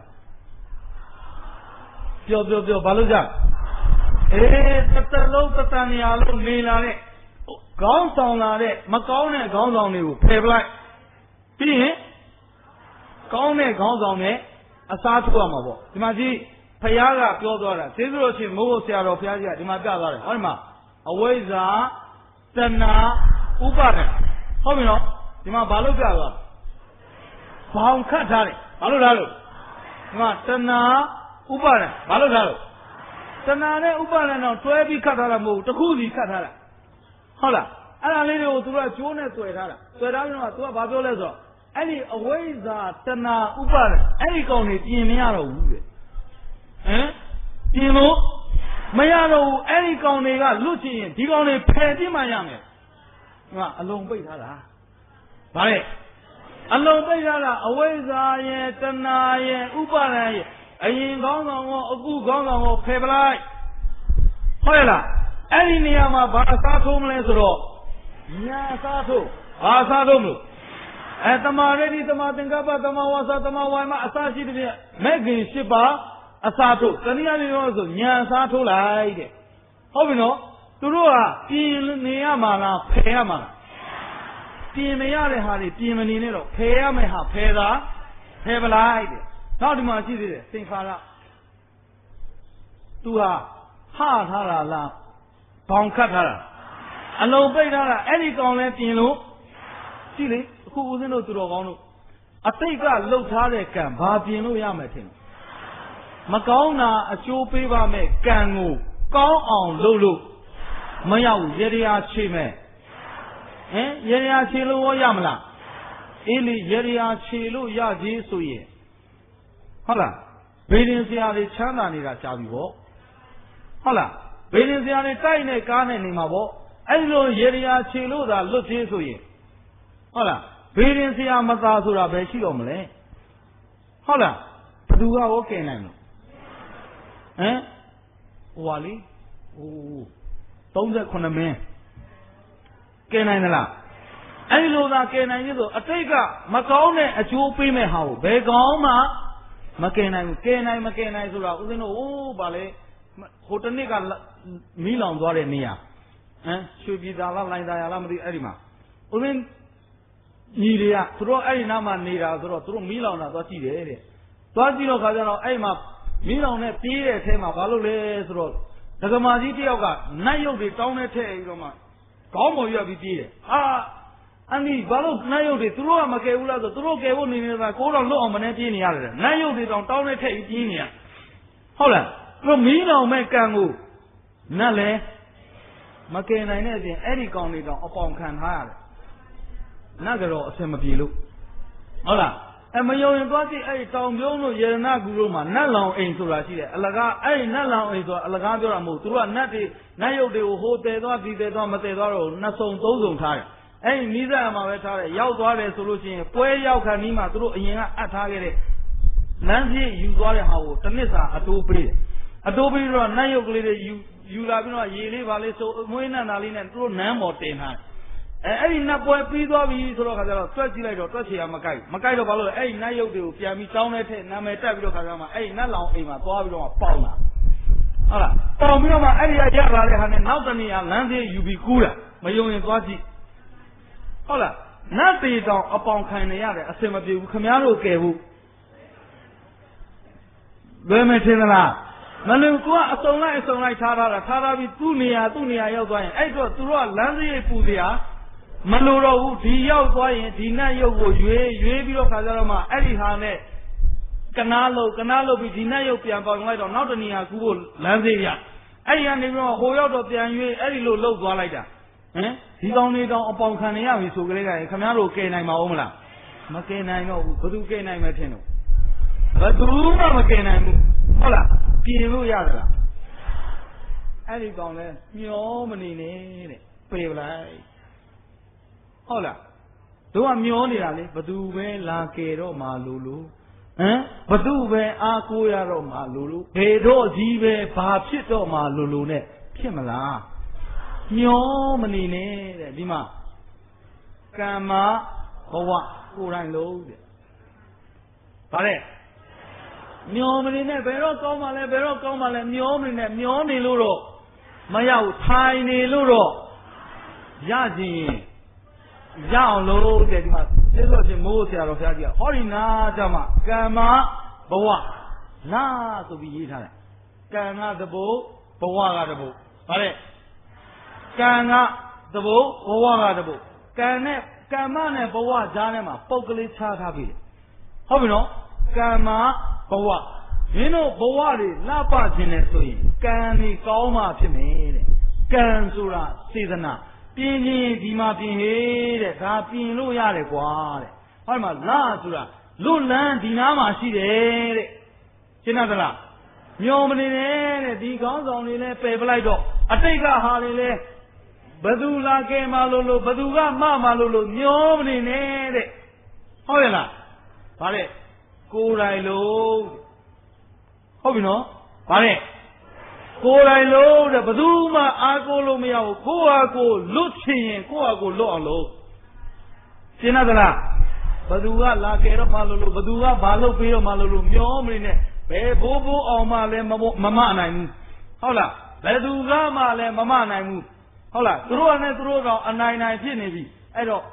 ပြောဘာလုပ်ကြတလုံးတန်နေရာလုံးနေလာတဲ့ခေါင်းဆောင်လာတဲ့မကောင်းတဲ့ခေါင်းဆောင်တွေကိုဖယ်ပလိုက်ပြီးရင်ကောင်းတဲ့ခေါင်းဆောင်နဲ့အစားထိုးရမှာပေါ့ဒီမှာကြီးဖယားကပြောသွားတာကျေးဇူးတော်ရှင်မိုးဖို့ဆရာတော်ဘုရားကြီးကဒီမှာပြသွားတယ်ဟောဒီမှာအဝိဇ္ဇာတဏှာဥပါဒံဟုတ်ပြီနော်ဒီမှာဘာလို့ပြသွားဘောင်ခတ်ထားတယ်ဘာလို့ထားလို့ဒီမှာတဏှာဥပါဒံဘာလို့ထားလို့တဏှာနဲ့ဥပါဒံတော့တွဲပြီးခတ်ထားတာမဟုတ်ဘူးတစ်ခုစီခတ်ထားတာဟုတ်လားအဲ့ဒါလေးတွေကိုသူကကျိုးနဲ့ဆွဲထားတာဆွဲထားပြီးတော့သူကဘာပြောလဲဆိုတော့အဲ့ဒီအဝိဇ္ဇာတဏှာဥပါဒံအဲ့ဒီကောင်တွေပြင်မရတော့ဘူးတဲ့ပြင်လို့မရတော့ဘူးအဲ့ဒီကောင်တွေကလွတ်ချင်ရင်ဒီကောင်တွေဖယ်ပြစ်မှရမယ်အလုံးပိတ်ထားတာဗါလေအလုံးပိတ်ထားတာအဝိဇ္ဇာရဲ့တဏှာရဲ့ဥပါဒံရဲ့အရင်ခေါင်းဆောင်ကိုအခုခေါင်းဆောင်ကိုဖယ်ပလိုက်ဟုတ်လားအဲ့ဒီနေရာမှာဘာအစားထိုးမလဲဆိုတော့ညာအစားထိုးဘာအစားထိုးမလို့တမာရတိတမာသင်္ကပ္ပတမာဝါစာတမာဝိုင်မအစားရှိတဲ့ဖြင့်မဲ့ခင်၈ပါးအစားထိုးတနည်းအားဖြင့်ပြောဆိုညာအစားထိုးလိုက်တဲ့ဟုတ်ပြီနော်သူတို့ကပြင်နေရမှာလားဖယ်ရမှာလားပြင်မရတဲ့ဟာတွေပြင်မနေနဲ့တော့ဖယ်ရမယ်ဟာဖယ်တာဖယ်ပလိုက်တဲ့နောက်ဒီမှာရှိသေးတယ်သင်္ခါရသူဟာဟထားတာလားဘောင်ခတ်ထားတာအလုံးပိတ်ထားတာအဲ့ဒီကောင်လဲပြင်လို့ကြည့်လေအခုဦးဇင်းတို့သူတော်ကောင်းတို့အတိတ်ကလှုပ်ထားတဲ့ကံဘာပြင်လို့ရမယ်ထင်မကောင်းတာအကျိုးပေးပါမယ်ကံကိုကောင်းအောင်လုပ်လို့မရဘူးရေရာချေမယ်ရေရာချေလို့ရမလားအေးလေရေရာချေလို့ရကြီးဆိုရင်ဟုတ်လားဘေးရင်ဆရာတွေချမ်းသာနေတာကြားပြီပေါ့ဟုတ်လားဘေးရင်ဆရာတွေတိုက်နေကားနေနေမှာပေါ့အဲ့လိုရေရာချေလို့သာလွတ်သေးဆိုရင်ဟုတ်လားဘေးရင်ဆရာမသာဆိုတာပဲရှိတော့မလဲဟုတ်လားဘသူကဟောကင်နိုင်လို့ဟိုပါလေ38မင်းကဲနိုင်သလားအဲ့ဒီလိုသာကဲနိုင်ရဆိုအတိတ်ကမကောင်းတဲ့အကျိုးပေးမဲ့ဟာကိုဘယ်ကောင်းမှမကဲနိုင်ဘူးကဲနိုင်မကဲနိုင်ဆိုတာဦးဇင်းတို့ဗာလေဟိုတနေ့ကမီးလောင်သွားတဲ့နေရာရွှေပြည်သာလားလိုင်သာယာလားမသိအဲ့ဒီမှာဦးဇင်းညီတွေကသူတို့အဲ့ဒီနားမှာနေတာဆိုတော့သူတို့မီးလောင်တာသွားကြည့်တယ်တဲ့သွားကြည့်တော့ခါကျတော့အဲ့မှာမီးလောင်နဲ့ပြေးတဲ့အထဲမှာဘာလို့လဲဆိုတော့ဒကမာကြီးတယောက်ကနတ်ရုပ်တွေတောင်းနဲ့ထည့်ပြီးတော့မှခေါင်းပေါ်ရွက်ပြီးပြေးတယ်အန်ဒီဘာလို့နတ်ရုပ်တွေသူတို့ကမကယ်ဘူးလားဆိုသူတို့ကယ်ဖို့နေနေတာကိုတော့လွတ်အောင်မနေပြေးနေရတယ်နတ်ရုပ်တွေတောင်းနဲ့ထည့်ပြီးပြေးနေရဟုတ်လားသူတို့မီးလောင်မဲ့ကံကိုနတ်လည်းမကယ်နိုင်တဲ့အပြင်အဲ့ဒီကောင်တွေတော့အပေါင်ခံထားရတယ်နတ်ကတော့အဆင်မပြေလို့ဟုတ်လားမယုံရင်သွားကြည့်အဲ့တောင်ပြုံးတို့ယေရဏဂူတို့မှာနတ်လောင်အိမ်ဆိုတာရှိတယ်အလကားအဲ့နတ်လောင်အိမ်ဆိုတာအလကားပြောတာမဟုတ်သူတို့ကနတ်တွေနတ်ရုပ်တွေကိုဟိုတည်သွားဒီတည်သွားမတည်သွားတော့နှစ်စုံသုံးစုံထားတယ်အဲ့နီးစပ်မှာပဲထားတယ်ရောက်သွားတယ်ဆိုလို့ရှိရင်ပွဲရောက်ခါနီးမှာသူတို့အရင်ကအပ်ထားခဲ့တဲ့လမ်းကြီးယူသွားတဲ့ဟာကိုတစ်နှစ်စာအတိုးပေးတယ်အတိုးပေးတော့နတ်ရုပ်ကလေးတွေယူလာပြီးတော့ရေလေးပါလေးဆိုမွေးနံနာလေးနဲ့သူတို့နန်းပေါ်တင်ထားအဲ့ဒီနတ်ပွဲပြီးသွားပြီဆိုတော့ခါကျတော့တွက်ကြည့်လိုက်တော့တွက်ချေရမကိုက်တော့ဘာလို့လဲအဲ့ဒီနတ်ရုပ်တွေကိုပြန်ပြီးတောင်းတဲ့ထက်နာမည်တက်ပြီးတော့ခါကျတော့မှအဲ့ဒီနတ်လောင်အိမ်မှာသွားပြီးတော့ပေါက်လာဟုတ်လားပေါက်ပြီးတော့မှအဲ့ဒီရရလာတဲ့ဟာနဲ့နောက်တနေ့ကလမ်းသေးယူပြီးကူးတာမယုံရင်သွားကြည့်ဟုတ်လားနတ်တေတောင်အပေါင်ခံနေရတယ်အစင်မပြေဘူးခမားတို့ကယ်ဖို့ဘယ်မဲ့ထင်သလားမလို့သူကအစုံလိုက်ထားတာပြီးသူ့နေရာရောက်သွားရင်အဲ့တော့သူတို့ကလမ်းသေးပူစရာမလိုတော့ဘူးဒီရောက်သွားရင်ဒီနတ်ရုပ်ကိုရွေးပြီးတော့ခါကြတော့မှအဲ့ဒီဟာနဲ့ကနာလို့ပြီးဒီနတ်ရုပ်ပြန်ပေါင်လိုက်တော့နောက်တနေရာကူဖို့လမ်းသေးရအဲ့ဒီကနေပြီးတော့ဟိုရောက်တော့ပြန်ရွေးအဲ့ဒီလိုလှုပ်သွားလိုက်တာဒီကောင်းလေးတောင်အပေါင်ခံနေရပြီဆိုကြလေကခင်ဗျားတို့ကယ်နိုင်မှာဦးမလားမကယ်နိုင်တော့ဘူးဘယ်သူကယ်နိုင်မထင်တော့ဘယ်သူမှမကယ်နိုင်ဘူးဟုတ်လားပြင်လို့ရသလားအဲ့ဒီကောင်လဲမျောမနေနဲ့တဲ့ပြေပလိုက်ဟုတ်လားတို့ကမျောနေတာလေဘသူပဲလာကယ်တော့မှလို့ဘသူပဲအားကိုးရတော့မှလို့ဘယ်တော့ကြီးပဲဘာဖြစ်တော့မှလို့နဲ့ဖြစ်မလားမျောမနေနဲ့တဲ့ဒီမှာကမ္မဘဝကိုယ်တိုင်လို့တဲ့ဗါတဲ့မျောမနေနဲ့ဘယ်တော့ကောင်းမှလဲမျောမနေနဲ့မျောနေလို့တော့မရဘူးထိုင်နေလို့တော့ရခြင်းရအောင်လို့တဲ့ဒီမှာသိလို့ချင်းမိုးဆရာတော်ဘုရားကြီးကဟောဒီနာကြမှာကမ္မဘဝလာဆိုပြီးရေးထားတယ်ကံကသဘိုးဘဝကသဘိုးဗါတဲ့ကံကသဘိုးဘဝကသဘိုးကံနဲ့ကမ္မနဲ့ဘဝကြားထဲမှာပုတ်ကလေးခြားထားပြီဟုတ်ပြီနော်ကမ္မဘဝမင်းတို့ဘဝတွေလှပခြင်းနဲ့ဆိုရင်ကံนี่ကောင်းမှဖြစ်မယ်တဲ့ကံဆိုတာစေတနာပြင်းချင်းဒီမှာပြင်းဟေးတဲ့ဒါပြင်လို့ရတယ်ကွာတဲ့ဟောဒီမှာလာဆိုတာလွတ်လန်းဒီနားမှာရှိတယ်တဲ့ရှင်းသလားမျောမနေနဲ့တဲ့ဒီကောင်းဆောင်တွေလည်းပယ်ပလိုက်တော့အတိတ်ကဟာတွေလည်းဘသူလာကဲမှလို့ဘသူကမှလို့မျောမနေနဲ့တဲ့ဟုတ်ရဲ့လားဗါတဲ့ကိုယ်တိုင်လို့ဟုတ်ပြီနော်ဗါတဲ့ကိုယ်တိုင်လို့တဲ့ဘသူမှအားကိုးလို့မရဘူးကိုယ့်ဟာကိုယ်လွတ်ချင်ရင်ကိုယ့်ဟာကိုယ်လွတ်အောင်လို့ရှင်းသလားဘသူကလာကဲတော့မှလို့ဘသူကဘာလုပ်ပေးတော့မှလို့မျောမနေနဲ့ဘယ်ဘိုးအောင်မှလည်းမမနိုင်ဘူးဟုတ်လားဘယ်သူကမှလည်းမမနိုင်ဘူးဟုတ်လားသူတို့ကလည်းသူတို့ကောင်အနိုင်ဖြစ်နေပြီအဲ့တော့ဘ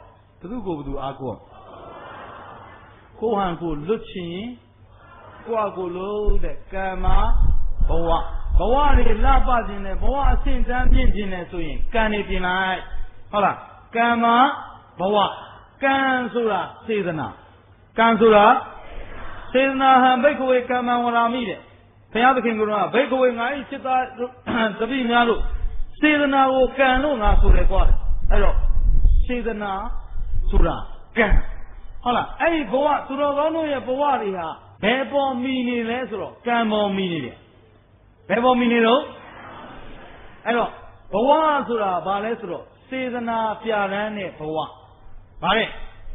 သူကိုဘသူအားကိုကိုဟန်ကိုလွတ်ချင်ကိုယ့်ကိုလို့တဲ့ကံမှာဘဝတွေလှပခြင်းနဲ့ဘဝအဆင့်တန်းမြင့်ခြင်းနဲ့ဆိုရင်ကံနေပြင်လိုက်ဟုတ်လားကံမှာဘဝကံဆိုတာစေတနာကံဆိုတာစေတနာဟံဘိက္ခဝေကမ္မံဝရာမိတဲ့ဘုရားသခင်ကဘိက္ခဝေငါ၏စိတ်သားတပည့်များလို့စေတနာကိုကံလို့ငါဆိုတယ်ကွာအဲ့တော့စေတနာဆိုတာကံဟုတ်လားအဲ့ဒီဘဝသူတော်ကောင်းတို့ရဲ့ဘဝတွေဟာဘယ်ပေါ်မီနေလဲဆိုတော့ကံပေါ်မီနေတယ်ဘယ်ပေါ်မီနေတော့အဲ့တော့ဘဝဆိုတာဘာလဲဆိုတော့စေတနာပြရန်တဲ့ဘဝဗါတဲ့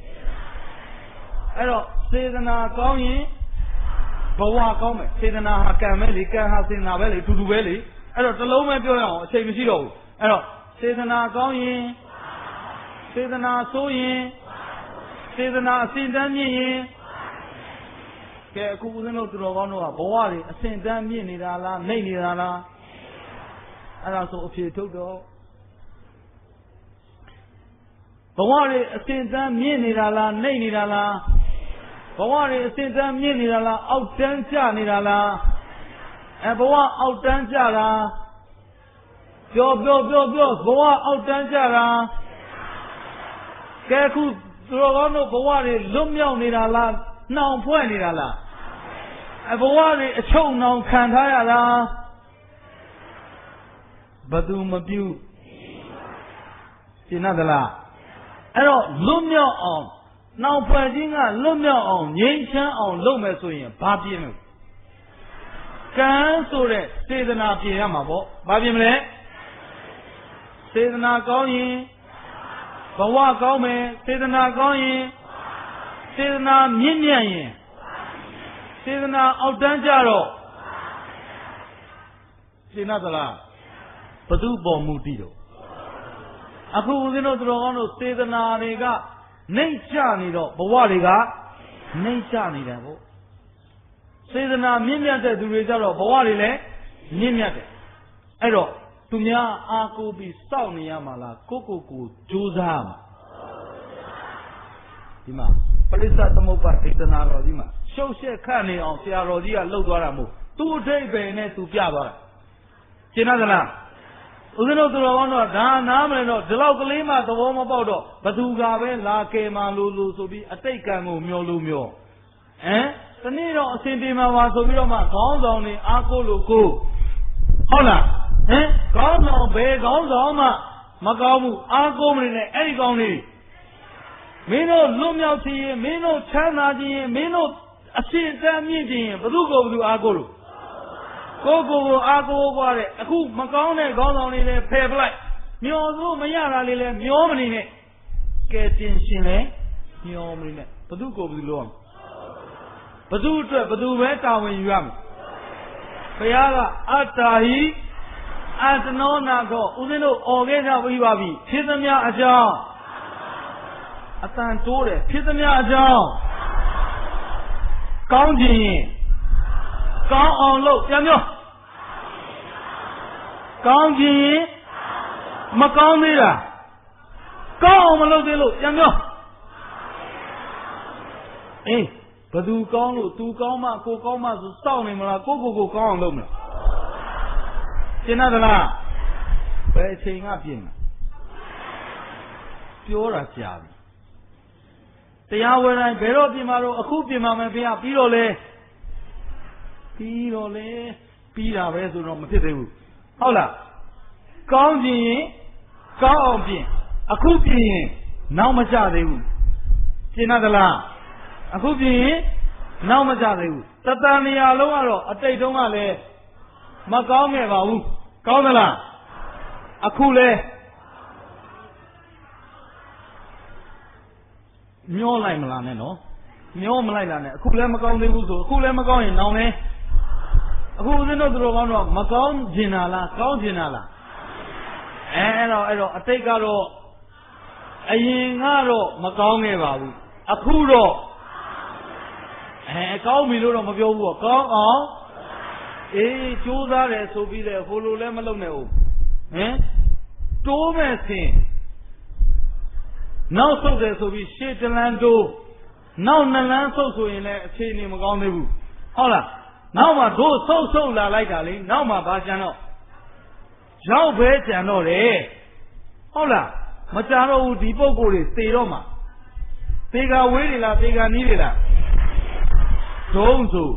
အဲ့တော့စေတနာကောင်းရင်ဘဝကောင်းမယ်စေတနာဟာကံပဲလေကံဟာစေတနာပဲလေတူတူပဲလေအဲ့တော့တလုံးပဲပြောရအောင်အချိန်မရှိတော့ဘူးအဲ့တော့စေတနာကောင်းရင်စေတနာဆိုးရင်စေတနာအစဉ်တန်းမြင့်ရင်ကဲအခုဦးဇင်းတို့သူတော်ကောင်းတို့ကဘဝတွေအစဉ်တန်းမြင့်နေတာလားနှိမ့်နေတာလားအဲ့ဒါဆိုအဖြေထုတ်တော့ဘဝတွေအစဉ်တန်းမြင့်နေတာလားနှိမ့်နေတာလားဘဝတွေအစဉ်တန်းမြင့်နေတာလားအောက်တန်းကျနေတာလားဘဝအောက်တန်းကျတာပြောဘဝအောက်တန်းကျတာကဲခုသူတော်ကောင်းတို့ဘဝတွေလွတ်မြောက်နေတာလားနှောင်ဖွဲ့နေတာလားဘဝတွေအချုပ်နှောင်ခံထားရတာဘသူမပြုရှင်းသလားအဲ့တော့လွတ်မြောက်အောင်နှောင်ဖွဲ့ခြင်းကလွတ်မြောက်အောင်ငြိမ်းချမ်းအောင်လုပ်မယ်ဆိုရင်ဘာပြင်လဲကံဆိုတဲ့စေတနာပြင်ရမှာပေါ့ဘာပြင်မလဲစေတနာကောင်းရင်ဘဝကောင်းမယ်စေတနာကောင်းရင်စေတနာမြင့်မြတ်ရင်စေတနာအောက်တန်းကြတော့ရှင်းသလားဘသူပေါ်မူတည်တော့အခုဦးဇင်းတို့သူတော်ကောင်းတို့စေတနာတွေကနှိမ့်ချနေတော့ဘဝတွေကနှိမ့်ချနေတယ်ပေါ့စေတနာမြင့်မြတ်တဲ့သူတွေကြတော့ဘဝတွေလည်းမြင့်မြတ်တယ်အဲ့တော့သူများအားကိုးပြီးစောင့်နေရမှာလားကိုကြိုးစားရမှာဒီမှာပရိစ္ဆသမုပ္ပါဒေသနာတော်ကြီးမှာရှုပ်ရှက်ခတ်နေအောင်ဆရာတော်ကြီးကလှုပ်သွားတာမဟုတ်သူ့အထိပ်ပယ်နဲ့သူပြသွားတာရှင်းသလားဦးဇင်းတို့သူတော်ကောင်းတော့ဒါနားမလဲတော့ဒီလောက်ကလေးမှသဘောမပေါက်တော့ဘသူကပဲလာကယ်မှလို့ဆိုပြီးအတိတ်ကံကိုမျောလို့မျောတနေ့တော့အစဉ်ပြေမှာပါဆိုပြီးတော့မှခေါင်းဆောင်နေအားကိုးလို့ကိုဟုတ်လားခေါင်းဆောင်ဘယ်ခေါင်းဆောင်မှမကောင်းဘူးအားကိုးမနေနဲ့အဲ့ဒီကောင်းနေမင်းတို့လွတ်မြောက်ခြင်းမင်းတို့ချမ်းသာခြင်းမင်းတို့အစဉ်တန်းမြင့်ခြင်းဘသူကိုဘသူအားကိုးလို့ကိုအားကိုးသွားတဲ့အခုမကောင်းတဲ့ခေါင်းဆောင်တွေလည်းဖယ်ပလိုက်မျောလို့မရတာလေးလည်းမျောမနေနဲ့ကဲတင်ရှင်လည်းမျောမနေနဲ့ဘသူကိုဘသူလို့ဘသူအတွက်ဘသူပဲတာဝန်ယူရမယ်ဘုရားကအတ္တာဟိအတ္တနောနာခောဦးဇင်းတို့អော်ခဲ့ကြပြီးပါပြီဖြစ်သမျှအကြောင်းအတန်တိုးတယ်ဖြစ်သမျှအကြောင်းကောင်းခြင်းကောင်းအောင်လုပ်ပြန်ပြောကောင်းခြင်းမကောင်းသေးတာကောင်းအောင်မလုပ်သေးလို့ပြန်ပြောဘသူကောင်းလို့သူကောင်းမှကိုကောင်းမှဆိုစောင့်နေမလားကိုကောင်းအောင်လုပ်မလားရှင်းသလားဘယ်အချိန်ကပြင်မှာပြောတာကြာပြီတရားဝဲတိုင်းဘယ်တော့ပြင်မှာတော့အခုပြင်မှာမယ်ဖေ။ပြီးတော့လေပြီးတာပဲဆိုတော့မဖြစ်သေးဘူးဟုတ်လားကောင်းခြင်းရင်ကောင်းအောင်ပြင်အခုပြင်ရင်နောက်မကျသေးဘူးရှင်းသလားအခုပြင်ရင်နောက်မကျသေးဘူးတတန်နေရာလုံးကတော့အတိတ်တုန်းကလည်းမကောင်းခဲ့ပါဘူးကောင်းသလားအခုလဲမျောလိုက်မလားနဲ့နော်မျောမလိုက်လားနဲ့အခုလည်းမကောင်းသေးဘူးဆိုအခုလည်းမကောင်းရင်နောင်လဲအခုဦးဇင်းတို့သူတော်ကောင်းတော့မကောင်းကျင်တာလားကောင်းကျင်တာလားအဲ့တော့အတိတ်ကတော့အရင်ကတော့မကောင်းခဲ့ပါဘူးအခုတော့ကောင်းပြီလို့တော့မပြောဘူးကောင်းအောင်ကြိုးစားတယ်ဆိုပြီးတယ်ဟိုလိုလည်းမလုပ်နဲ့ဦးတိုးမဲ့စင်နောက်ဆုတ်တယ်ဆိုပြီးရှေ့တလန်းတိုးနောက်နှစ်လန်းဆုတ်ဆိုရင်လည်းအခြေအနေမကောင်းသေးဘူးဟုတ်လားနောက်မှတို့ဆုတ်လာလိုက်တာလေနောက်မှဘာကြံတော့ရောက်ပဲကြံတော့တယ်ဟုတ်လားမကြံတော့ဘူးဒီပုံကိုယ်တွေသေတော့မှာသေကဝေးတွေလားသေကနီးတွေလားဒုံးဆို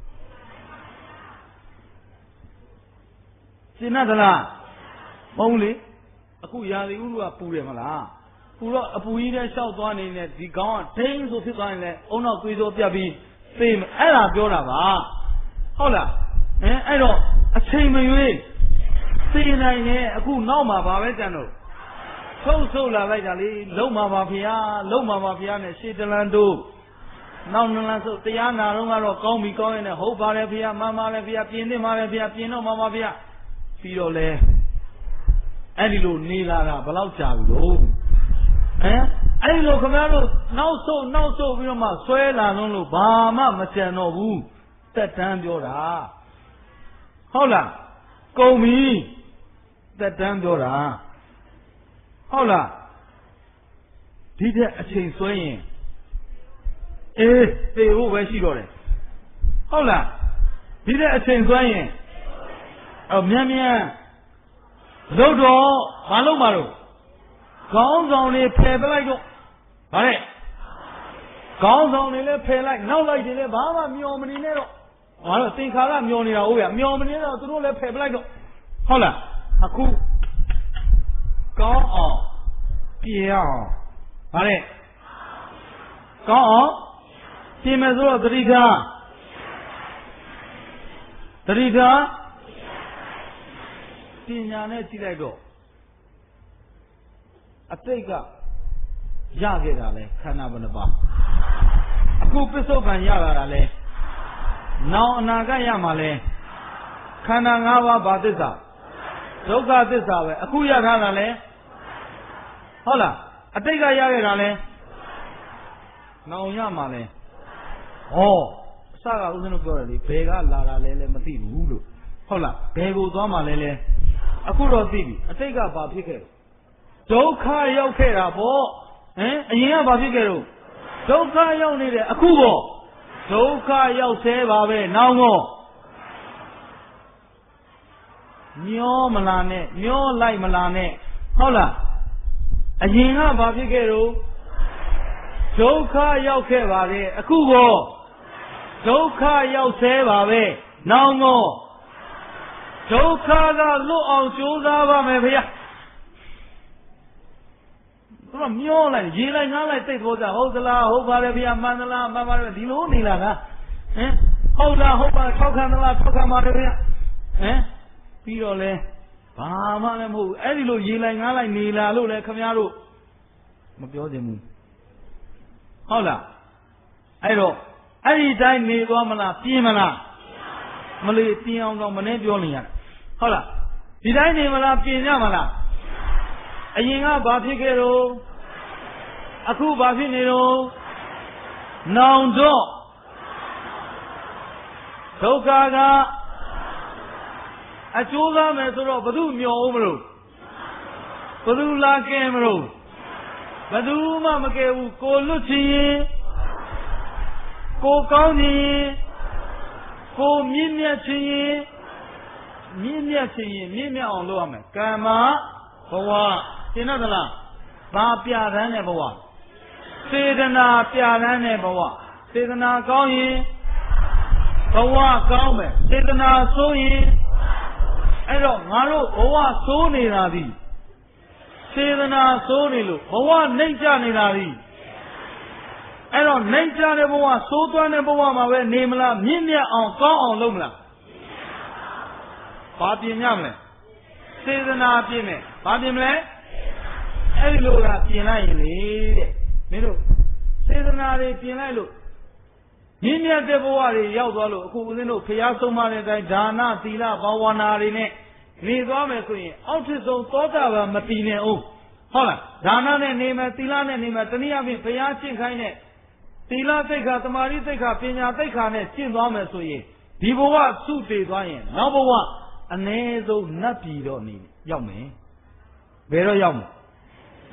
ရှင်းသလားမဟုတ်လေအခုရာသီဥတုကပူတယ်မလားပူတော့အပူကြီးနဲ့ရှောက်သွားနေတဲ့ဒီကောင်းကဒိန်းဆိုဖြစ်သွားရင်လည်းအုံနောက်သွေးစိုးပြတ်ပြီးသေမယ်အဲ့ဒါပြောတာပါဟုတ်လားအဲ့တော့အချိန်မရွေးသေနိုင်တယ်အခုနောက်မှာဘာပဲကြံတော့ဆုတ်လာလိုက်တာလေလုံမှာပါဖေဟာနဲ့ရှေ့တလန်းတို့နောက်နလန်းဆုတ်တရားနာတော့ကတော့ကောင်းပြီကောင်းရင်လည်းဟုတ်ပါတယ်ဖေဟာမှန်ပါတယ်ဖေဟာပြင်နေပါတယ်ဖေဟာပြင်တော့မှပါဖေဟာပြီးတော့လဲအဲ့ဒီလိုနေလာတာဘယ်လောက်ကြာပြီလို့အဲ့ဒီလိုခင်ဗျားတို့နောက်ဆုတ်ပြီးတော့မှဆွဲလာလို့ဘာမှမကြံတော့ဘူးတက်တန်းပြောတာဟုတ်လားကုန်ပြီတက်တန်းပြောတာဟုတ်လားဒီတဲ့အချိန်ဆွဲရင်သေဖို့ပဲရှိတော့တယ်ဟုတ်လားဒီတဲ့အချိန်ဆွဲရင်မြန်လို့တော့ဘာလို့မှာတော့ခေါင်းဆောင်တွေဖယ်ပလိုက်တော့ဗါတဲ့ခေါင်းဆောင်တွေလည်းဖယ်လိုက်နောက်လိုက်တွေလည်းဘာမှမျောမနေနဲ့တော့ဘာလို့သင်္ခါရမျောနေတာဟုတ်ရမျောမနေတော့သူတို့လည်းဖယ်ပလိုက်တော့ဟုတ်လားအခုကောင်းအောင်ပြေအောင်ဗါတဲ့ကောင်းအောင်ပြင်မယ်ဆိုတော့သတိထားပညာနဲ့ကြည့်လိုက်တော့အတိတ်ကရခဲ့တာလဲခန္ဓာဘယ်နှပါအခုပစ္စုပန်ရလာတာလဲနောင်အနာဂတ်ရမှာလဲခန္ဓာ၅ပါးဘာသစ္စာဒုက္ခသစ္စာပဲအခုရထားတာလဲဟုတ်လားအတိတ်ကရခဲ့တာလဲနောင်ရမှာလဲအစကဦးဇင်းတို့ပြောတယ်လေဘယ်ကလာတာလဲမသိဘူးလို့ဟုတ်လားဘယ်ကိုသွားမှာလဲအခုတော့သိပြီအတိတ်ကဘာဖြစ်ခဲ့ဒုက္ခရောက်ခဲ့တာပေါ့အရင်ကဘာဖြစ်ခဲ့တော့ဒုက္ခရောက်နေတယ်အခုပေါ့ဒုက္ခရောက်သေးပါပဲနောက်တော့မျောမလာနဲ့မျောလိုက်မလာနဲ့ဟုတ်လားအရင်ကဘာဖြစ်ခဲ့တော့ဒုက္ခရောက်ခဲ့ပါတယ်အခုပေါ့ဒုက္ခရောက်သေးပါပဲနောက်တော့ဒုက္ခကလွတ်အောင်ကြိုးစားပါမယ်ဗျာသူကမျောလိုက်ရေးလိုက်ငားလိုက်သိတော့ကြဟုတ်သလားဟုတ်ပါတယ်ဗျာမှန်သလားမှန်ပါတယ်ဒီလိုနေလာတာဟုတ်လားဟုတ်ပါထောက်ခံသလားထောက်ခံပါတယ်ဗျာပြီးတော့လဲဘာမှလည်းမဟုတ်ဘူးအဲ့ဒီလိုရေးလိုက်ငားလိုက်နေလာလို့လဲခင်ဗျားတို့မပြောချင်ဘူးဟုတ်လားအဲ့တော့အဲ့ဒီတိုင်းနေသွားမလားပြင်းမလားမလေးပြင်းအောင်တော့မနှဲပြောနေရဟုတ်လားဒီတိုင်းနေမလားပြင်ကြမလားအရင်ကဘာဖြစ်ခဲ့တော့အခုဘာဖြစ်နေတော့နောင်တော့ဒုက္ခကအကျိုးသားမယ်ဆိုတော့ဘယ်သူမျောအောင်မလို့ဘယ်သူလာကဲမလို့ဘယ်သူမှမကဲဘူးကိုလွတ်ချင်ရင်ကိုကောင်းချင်ရင်ကိုမြင့်မြတ်ချင်ရင်မြင့်မြတ်အောင်လုပ်ရမယ်ကမ္မဘဝရှင်းသလားဘာပြဋ္ဌာန်းတဲ့ဘဝစေတနာပြဋ္ဌာန်းတဲ့ဘဝစေတနာကောင်းရင်ဘဝကောင်းမယ်စေတနာဆိုးရင်အဲ့တော့ငါတို့ဘဝဆိုးနေတာသည်စေတနာဆိုးနေလို့ဘဝနှိမ့်ချနေတာသည်အဲ့တော့နှိမ့်ချတဲ့ဘဝဆိုးသွမ်းတဲ့ဘဝမှာပဲနေမလားမြင့်မြတ်အောင်ကောင်းအောင်လုပ်မလားဘာပြင်ရမလဲစေတနာပြင်မယ်ဘာပြင်မလဲအဲ့ဒီလိုကပြင်လိုက်ရင်လေတဲ့မင်းတို့စေတနာတွေပြင်လိုက်လို့မြင့်မြတ်တဲ့ဘဝတွေရောက်သွားလို့အခုဦးဇင်းတို့ဖျားဆုံးမတဲ့အတိုင်းဒါနသီလဘာဝနာတွေနဲ့နေသွားမယ်ဆိုရင်အောက်ထစ်ဆုံးသောတာပန်မတည်နေအောင်ဟုတ်လားဒါနနဲ့နေမယ်သီလနဲ့နေမယ်တနည်းအားဖြင့်ဖျားရှင်းခိုင်းတဲ့သီလသိက္ခာသမာဓိသိက္ခာပညာသိက္ခာနဲ့ရှင်းသွားမယ်ဆိုရင်ဒီဘဝစုတည်သွားရင်နောက်ဘဝအ ਨੇ ဆုံးနတ်ပြည်တော့နေရောက်မယ်ဘယ်တော့ရောက်မလဲ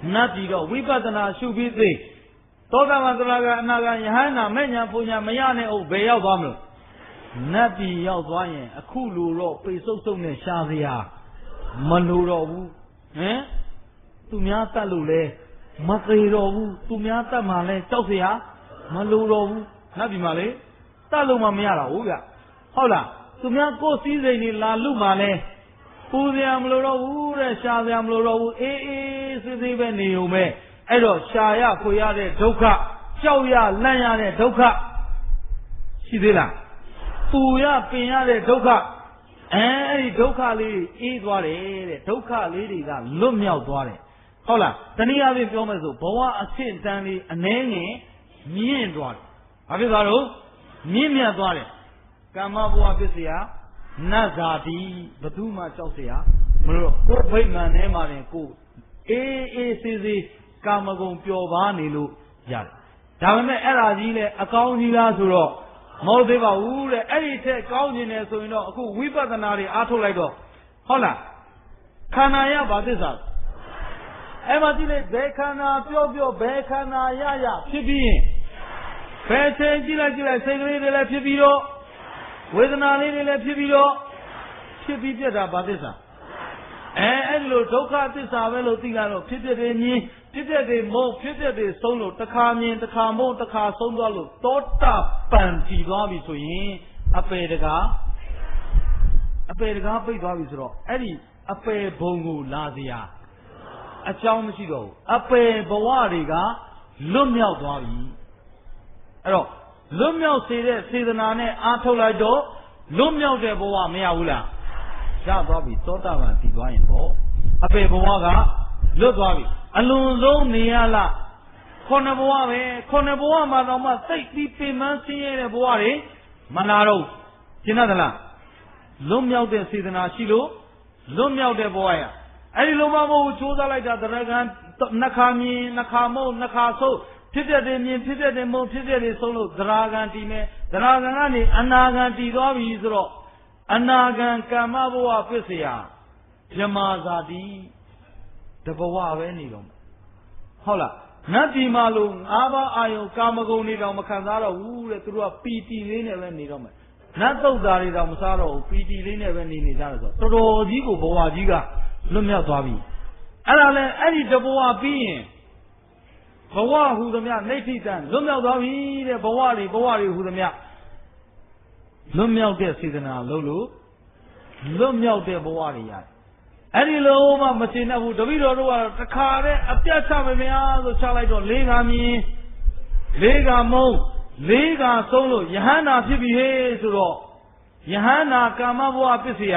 နတ်ပြည်တော့ဝိပဿနာရှုပြီးသိသောတာပန်သရဂံအနာဂံယဟန္တာမဲ့ညာပူညာမရနဲ့အောင်ဘယ်ရောက်သွားမလို့နတ်ပြည်ရောက်သွားရင်အခုလိုတော့ပိတ်ဆုပ်ဆုပ်နဲ့ရှားစရာမလိုတော့ဘူးဟင်သူများတတ်လို့လဲမသေးတော့ဘူးသူများတတ်မှလဲကြောက်စရာမလိုတော့ဘူးနတ်ပြည်မှာလေတတ်လို့မှမရတာဟုတ်ကဟုတ်လားသူများကိုယ်စည်းစိမ်နေလာလူမှလဲပူစရာမလိုတော့ဘူးတဲ့ရှားစရာမလိုတော့ဘူးအေးအေးစစ်စစ်ပဲနေုံပဲအဲ့တော့ရှားရခွေရတဲ့ဒုက္ခကြောက်ရလန့်ရတဲ့ဒုက္ခရှိသေးလားပူရပင်ရတဲ့ဒုက္ခအဲ့ဒီဒုက္ခလေးအေးသွားတယ်တဲ့ဒုက္ခလေးတွေကလွတ်မြောက်သွားတယ်ဟုတ်လားတနည်းအားဖြင့်ပြောမယ်ဆိုဘဝအဆင့်တန်းလေးအနည်းငယ်မြင့်သွားတယ်ဘာဖြစ်သွားလို့မြင့်မြတ်သွားတယ်ကာမဘဝဖြစ်เสียနတ်ဇာတိဘသူမှကြောက်เสียမလို့ကိုယ်ဗိမာန်ထဲမှာတင်ကိုအေးအေးဆေးဆေးကာမဂုဏ်ပျော်ပါနေလို့ရတယ်ဒါပေမဲ့အဲ့ဒါကြီးလေအကောင်းကြီးလားဆိုတော့မဟုတ်သေးပါဘူးတဲ့အဲ့ဒီထက်ကောင်းကျင်တယ်ဆိုရင်တော့အခုဝိပဿနာတွေအားထုတ်လိုက်တော့ဟုတ်လားခန္ဓာရဘာသစ္စာအဲ့မှာကြည့်လိုက်ဘယ်ခန္ဓာပြောဘယ်ခန္ဓာရဖြစ်ပြီးရင်ဘယ်ချိန်ကြည့်လိုက်စိတ်ကလေးတွေလည်းဖြစ်ပြီးတော့ဝေဒနာလေးတွေလည်းဖြစ်ပြီးတော့ဖြစ်ပြီးပြတ်တာဘာသစ္စာအဲ့ဒီလိုဒုက္ခသစ္စာပဲလို့သိလာတော့ဖြစ်ဖြစ်တွေမြင်ဖြစ်ဖြစ်တွေမုန်းဖြစ်ဖြစ်တွေဆုံးလို့တစ်ခါမြင်တစ်ခါမုန်းတစ်ခါဆုံးသွားလို့သောတာပန်တည်သွားပြီဆိုရင်အပေတကားပိတ်သွားပြီဆိုတော့အဲ့ဒီအပေဘုံကိုလာစရာအကြောင်းမရှိတော့ဘူးအပေဘဝတွေကလွတ်မြောက်သွားပြီအဲ့တော့လွတ်မြောက်စေတဲ့စေတနာနဲ့အားထုတ်လိုက်တော့လွတ်မြောက်တဲ့ဘဝမရဘူးလားရသွားပြီသောတာပန်တည်သွားရင်ပေါ့အပေဘဝကလွတ်သွားပြီအလွန်ဆုံးနေရလားခုနှစ်ဘဝပဲခုနှစ်ဘဝမှာတော့မှစိတ်ပြီးပင်ပန်းဆင်းရဲတဲ့ဘဝတွေမနာတော့ရှင်းသလားလွတ်မြောက်တဲ့စေတနာရှိလို့လွတ်မြောက်တဲ့ဘဝရအဲ့ဒီလိုမှမဟုတ်ဘူးကြိုးစားလိုက်တာတရကံနှခါမြင်နှခါမုန်းနှခါဆုံးဖြစ်တဲ့တွေမြင်ဖြစ်တဲ့တွေမုန်းဖြစ်တဲ့တွေဆုံးလို့သရဂံတည်မယ်သရဂံကနေအနာဂံတည်သွားပြီဆိုတော့အနာဂံကမ္မဘဝပြည့်စရာမြမာဇာတိတဘဝပဲနေတော့ဟုတ်လားနတ်ဒီမှာလို့၅ပါးအာယုံကာမဂုဏ်တွေတောင်မခံစားတော့ဘူးတဲ့သူတို့ကပီတိလေးနဲ့ပဲနေတော့မယ်နတ်သုတ်သားတွေတောင်မစားတော့ဘူးပီတိလေးနဲ့ပဲနေကြတယ်ဆိုတော့တော်တော်ကြီးကိုဘဝကြီးကလွတ်မြောက်သွားပြီအဲ့ဒါလဲအဲ့ဒီတဘဝပြီးရင်ဘဝဟူသမျှနေဋ္ဌိတံလွတ်မြောက်သွားပြီတဲ့ဘဝတွေဟူသမျှလွတ်မြောက်တဲ့စေတနာလုံးလို့လွတ်မြောက်တဲ့ဘဝတွေရတယ်အဲ့ဒီလိုမှမရှင်းတတ်ဘူးတပည့်တော်တို့ကတော့တခါတည်းအပြတ်ချမယ်ဗျာဆိုချလိုက်တော့၄ခါမြင်၄ခါမုန်း၄ခါဆုံးလို့ယဟန္တာဖြစ်ပြီဟေးဆိုတော့ယဟန္တာကာမဘဝပစ္စယ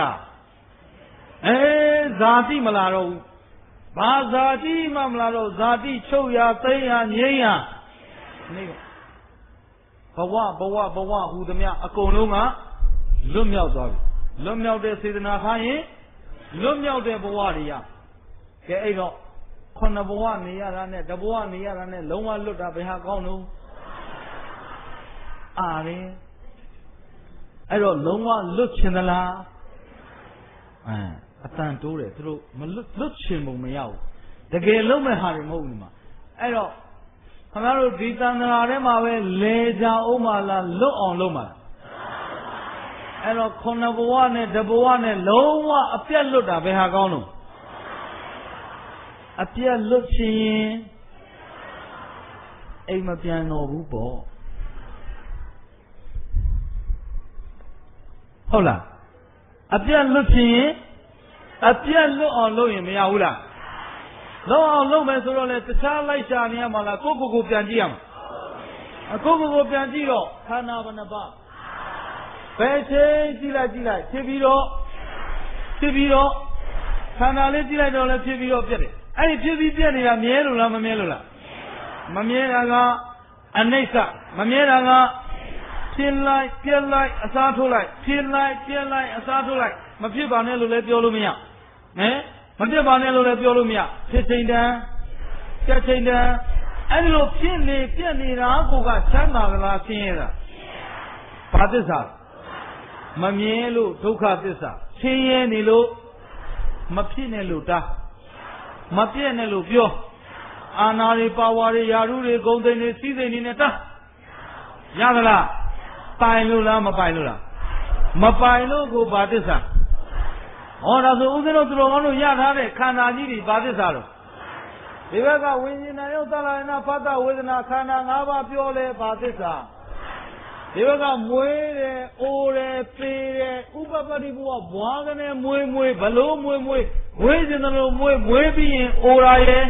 ဇာတိမလာတော့ဘူးဘာဇာတိမှမလာတော့ဇာတိချုပ်ရသိမ်းရငြိမ်းရနေဘဝဟူသမျှအကုန်လုံးကလွတ်မြောက်သွားပြီလွတ်မြောက်တဲ့စေတနာခိုင်းရင်လွတ်မြောက်တဲ့ဘဝတွေရကဲအဲ့တော့ခုနှစ်ဘဝနေရတာနဲ့တဘဝနေရတာနဲ့လုံးဝလွတ်တာဘယ်ဟာကောင်းလို့အားရအဲ့တော့လုံးဝလွတ်ချင်သလားအတန်တိုးတယ်သူတို့မလွတ်ချင်ပုံမရဘူးတကယ်လုံးမဲ့ဟာတွေမဟုတ်ဘူးဒီမှာအဲ့တော့ခင်ဗျားတို့ဒီတန်ត្រာထဲမှာပဲလဲကြအောင်မလားလွတ်အောင်လုပ်မှာအဲ့တော့ခုနှစ်ဘဝနဲ့တဘဝနဲ့လုံးဝအပြတ်လွတ်တာဘယ်ဟာကောင်းလို့အပြတ်လွတ်ချင်ရင်အိမ်မပြန်တော့ဘူးပေါ့ဟုတ်လားအပြတ်လွတ်ချင်ရင်အပြတ်လွတ်အောင်လုပ်ရင်မရဘူးလားလုံးအောင်လုပ်မယ်ဆိုတော့လေတခြားလိုက်ရှာနေရမှာလားကိုယ့်ပြန်ကြည့်ရမှာကိုယ့်ပြန်ကြည့်တော့ခန္ဓာဘယ်နှပါဘယ်ချိန်ကြည့်လိုက်ဖြစ်ပြီးတော့ခန္ဓာလေးကြည့်လိုက်တော့လည်းဖြစ်ပြီးတော့ပြတ်တယ်အဲ့ဒီဖြစ်ပြီးပြတ်နေတာမြဲလို့လားမမြဲလို့လားမမြဲတာကအနိစ္စမမြဲတာကဖြစ်လိုက်ပြတ်လိုက်အစားထိုးလိုက်ဖြစ်လိုက်ပြတ်လိုက်အစားထိုးလိုက်မဖြစ်ပါနဲ့လို့လည်းပြောလို့မရမပြတ်ပါနဲ့လို့လည်းပြောလို့မရဖြစ်ချိန်တန်းပြတ်ချိန်တန်းအဲ့ဒီလိုဖြစ်နေပြတ်နေတာကိုကချမ်းသာကလားဆင်းရဲတာဘာသစ္စာမမြဲလို့ဒုက္ခသစ္စာဆင်းရဲနေလို့မဖြစ်နဲ့လို့တာမပြည့်နဲ့လို့ပြောအာနာတွေပါဝါတွေယာရုတွေဂုံသိန်းတွေစီးစိမ်တွေနဲ့တန်းရသလားပိုင်လို့လားမပိုင်လို့လားမပိုင်လို့ကိုဘာသစ္စာဟောဒါဆိုဦးဇင်းတို့သူတော်ကောင်းတို့ရထားတဲ့ခန္ဓာကြီးတွေဘာသစ္စာတော့ဒီဘက်ကဝိညာဉ်နာယုတ်သလယနာဖတ်တဝေဒနာခန္ဓာ၅ပါးပြောလဲဘာသစ္စာဒီဘက်ကမွေးတယ်အိုးတယ်သေတယ်ဥပပတ္တိဘဝဘွားကနေမွေးဘလို့မွေးမွေးခြင်းတလို့မွေးပြီးရင်အိုးရရဲ့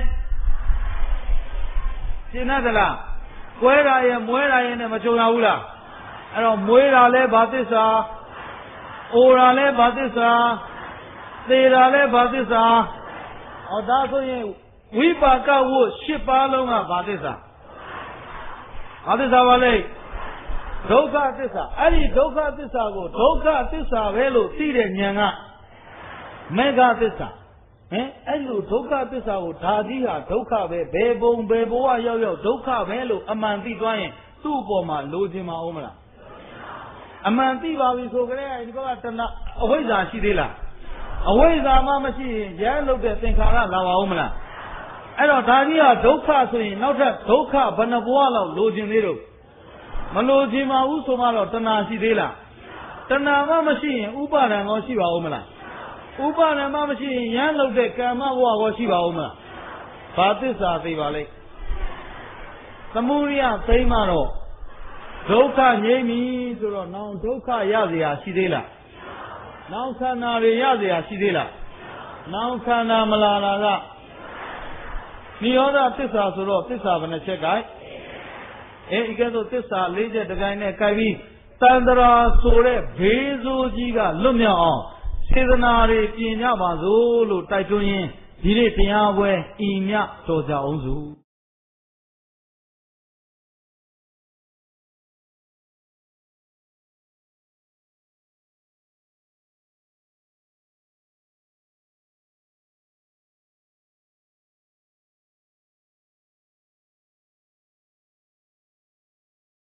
ရှင်းသလားကွဲရရဲ့မွေးရရဲ့နဲ့မကြုံရဘူးလားအဲ့တော့မွေးတာလဲဘာသစ္စာအိုးတာလဲဘာသစ္စာသေတာလဲဘာသစ္စာဟောဒါဆိုရင်ဝိပါကဝတ်၈ပါးလုံးကဘာသစ္စာဘာသစ္စာပါလဲဒုက္ခသစ္စာအဲ့ဒီဒုက္ခသစ္စာကိုဒုက္ခသစ္စာပဲလို့သိတဲ့ဉာဏ်ကမေဃသစ္စာအဲ့လိုဒုက္ခသစ္စာကိုဓာတိဟာဒုက္ခပဲဘယ်ပုံဘယ်ဘဝရောက်ဒုက္ခပဲလို့အမှန်သိသွားရင်သူ့အပေါ်မှာလိုချင်မအောင်မလားအမှန်သိပါပြီဆိုကြတဲ့ဒီဘက်ကတဏအဝိဇ္ဇာရှိသေးလားအဝိဇ္ဇာမှမရှိရင်ရမ်းလို့တဲ့သင်္ခါရလာပါဦးမလားအဲ့တော့ဒါကြီးကဒုက္ခဆိုရင်နောက်ထပ်ဒုက္ခဘယ်နှဘဝလောက်လိုချင်သေးတော့မလိုချင်ပါဘူးဆိုမှတော့တဏှာရှိသေးလားတဏှာမှမရှိရင်ဥပါဒံကောရှိပါဦးမလားဥပါဒံမှမရှိရင်ရမ်းလို့တဲ့ကမ္မဘဝကောရှိပါဦးမလားဘာသစ္စာသိပါလိမ့်သမုဒိယသိမှတော့ဒုက္ခငြိမ့်ပြီဆိုတော့နောင်ဒုက္ခရเสียရှိသေးလားနောင်ခန္ဓာတွေရเสียရှိသေးလားနောင်ခန္ဓာမလာတာကနိရောဓသစ္စာဆိုတော့သစ္စာဘယ်နှချက်ကိုက်ဤကဲ့သို့သစ္စာ၄ချက်တကိုင်းနဲ့ကိုက်ပြီးတန္တရာဆိုတဲ့ဘေးဆိုးကြီးကလွတ်မြောက်အောင်စေတနာတွေပြင်ကြပါစို့လို့တိုက်တွန်းရင်းဒီနေ့တရားပွဲဤမြတော်ကြအောင်စု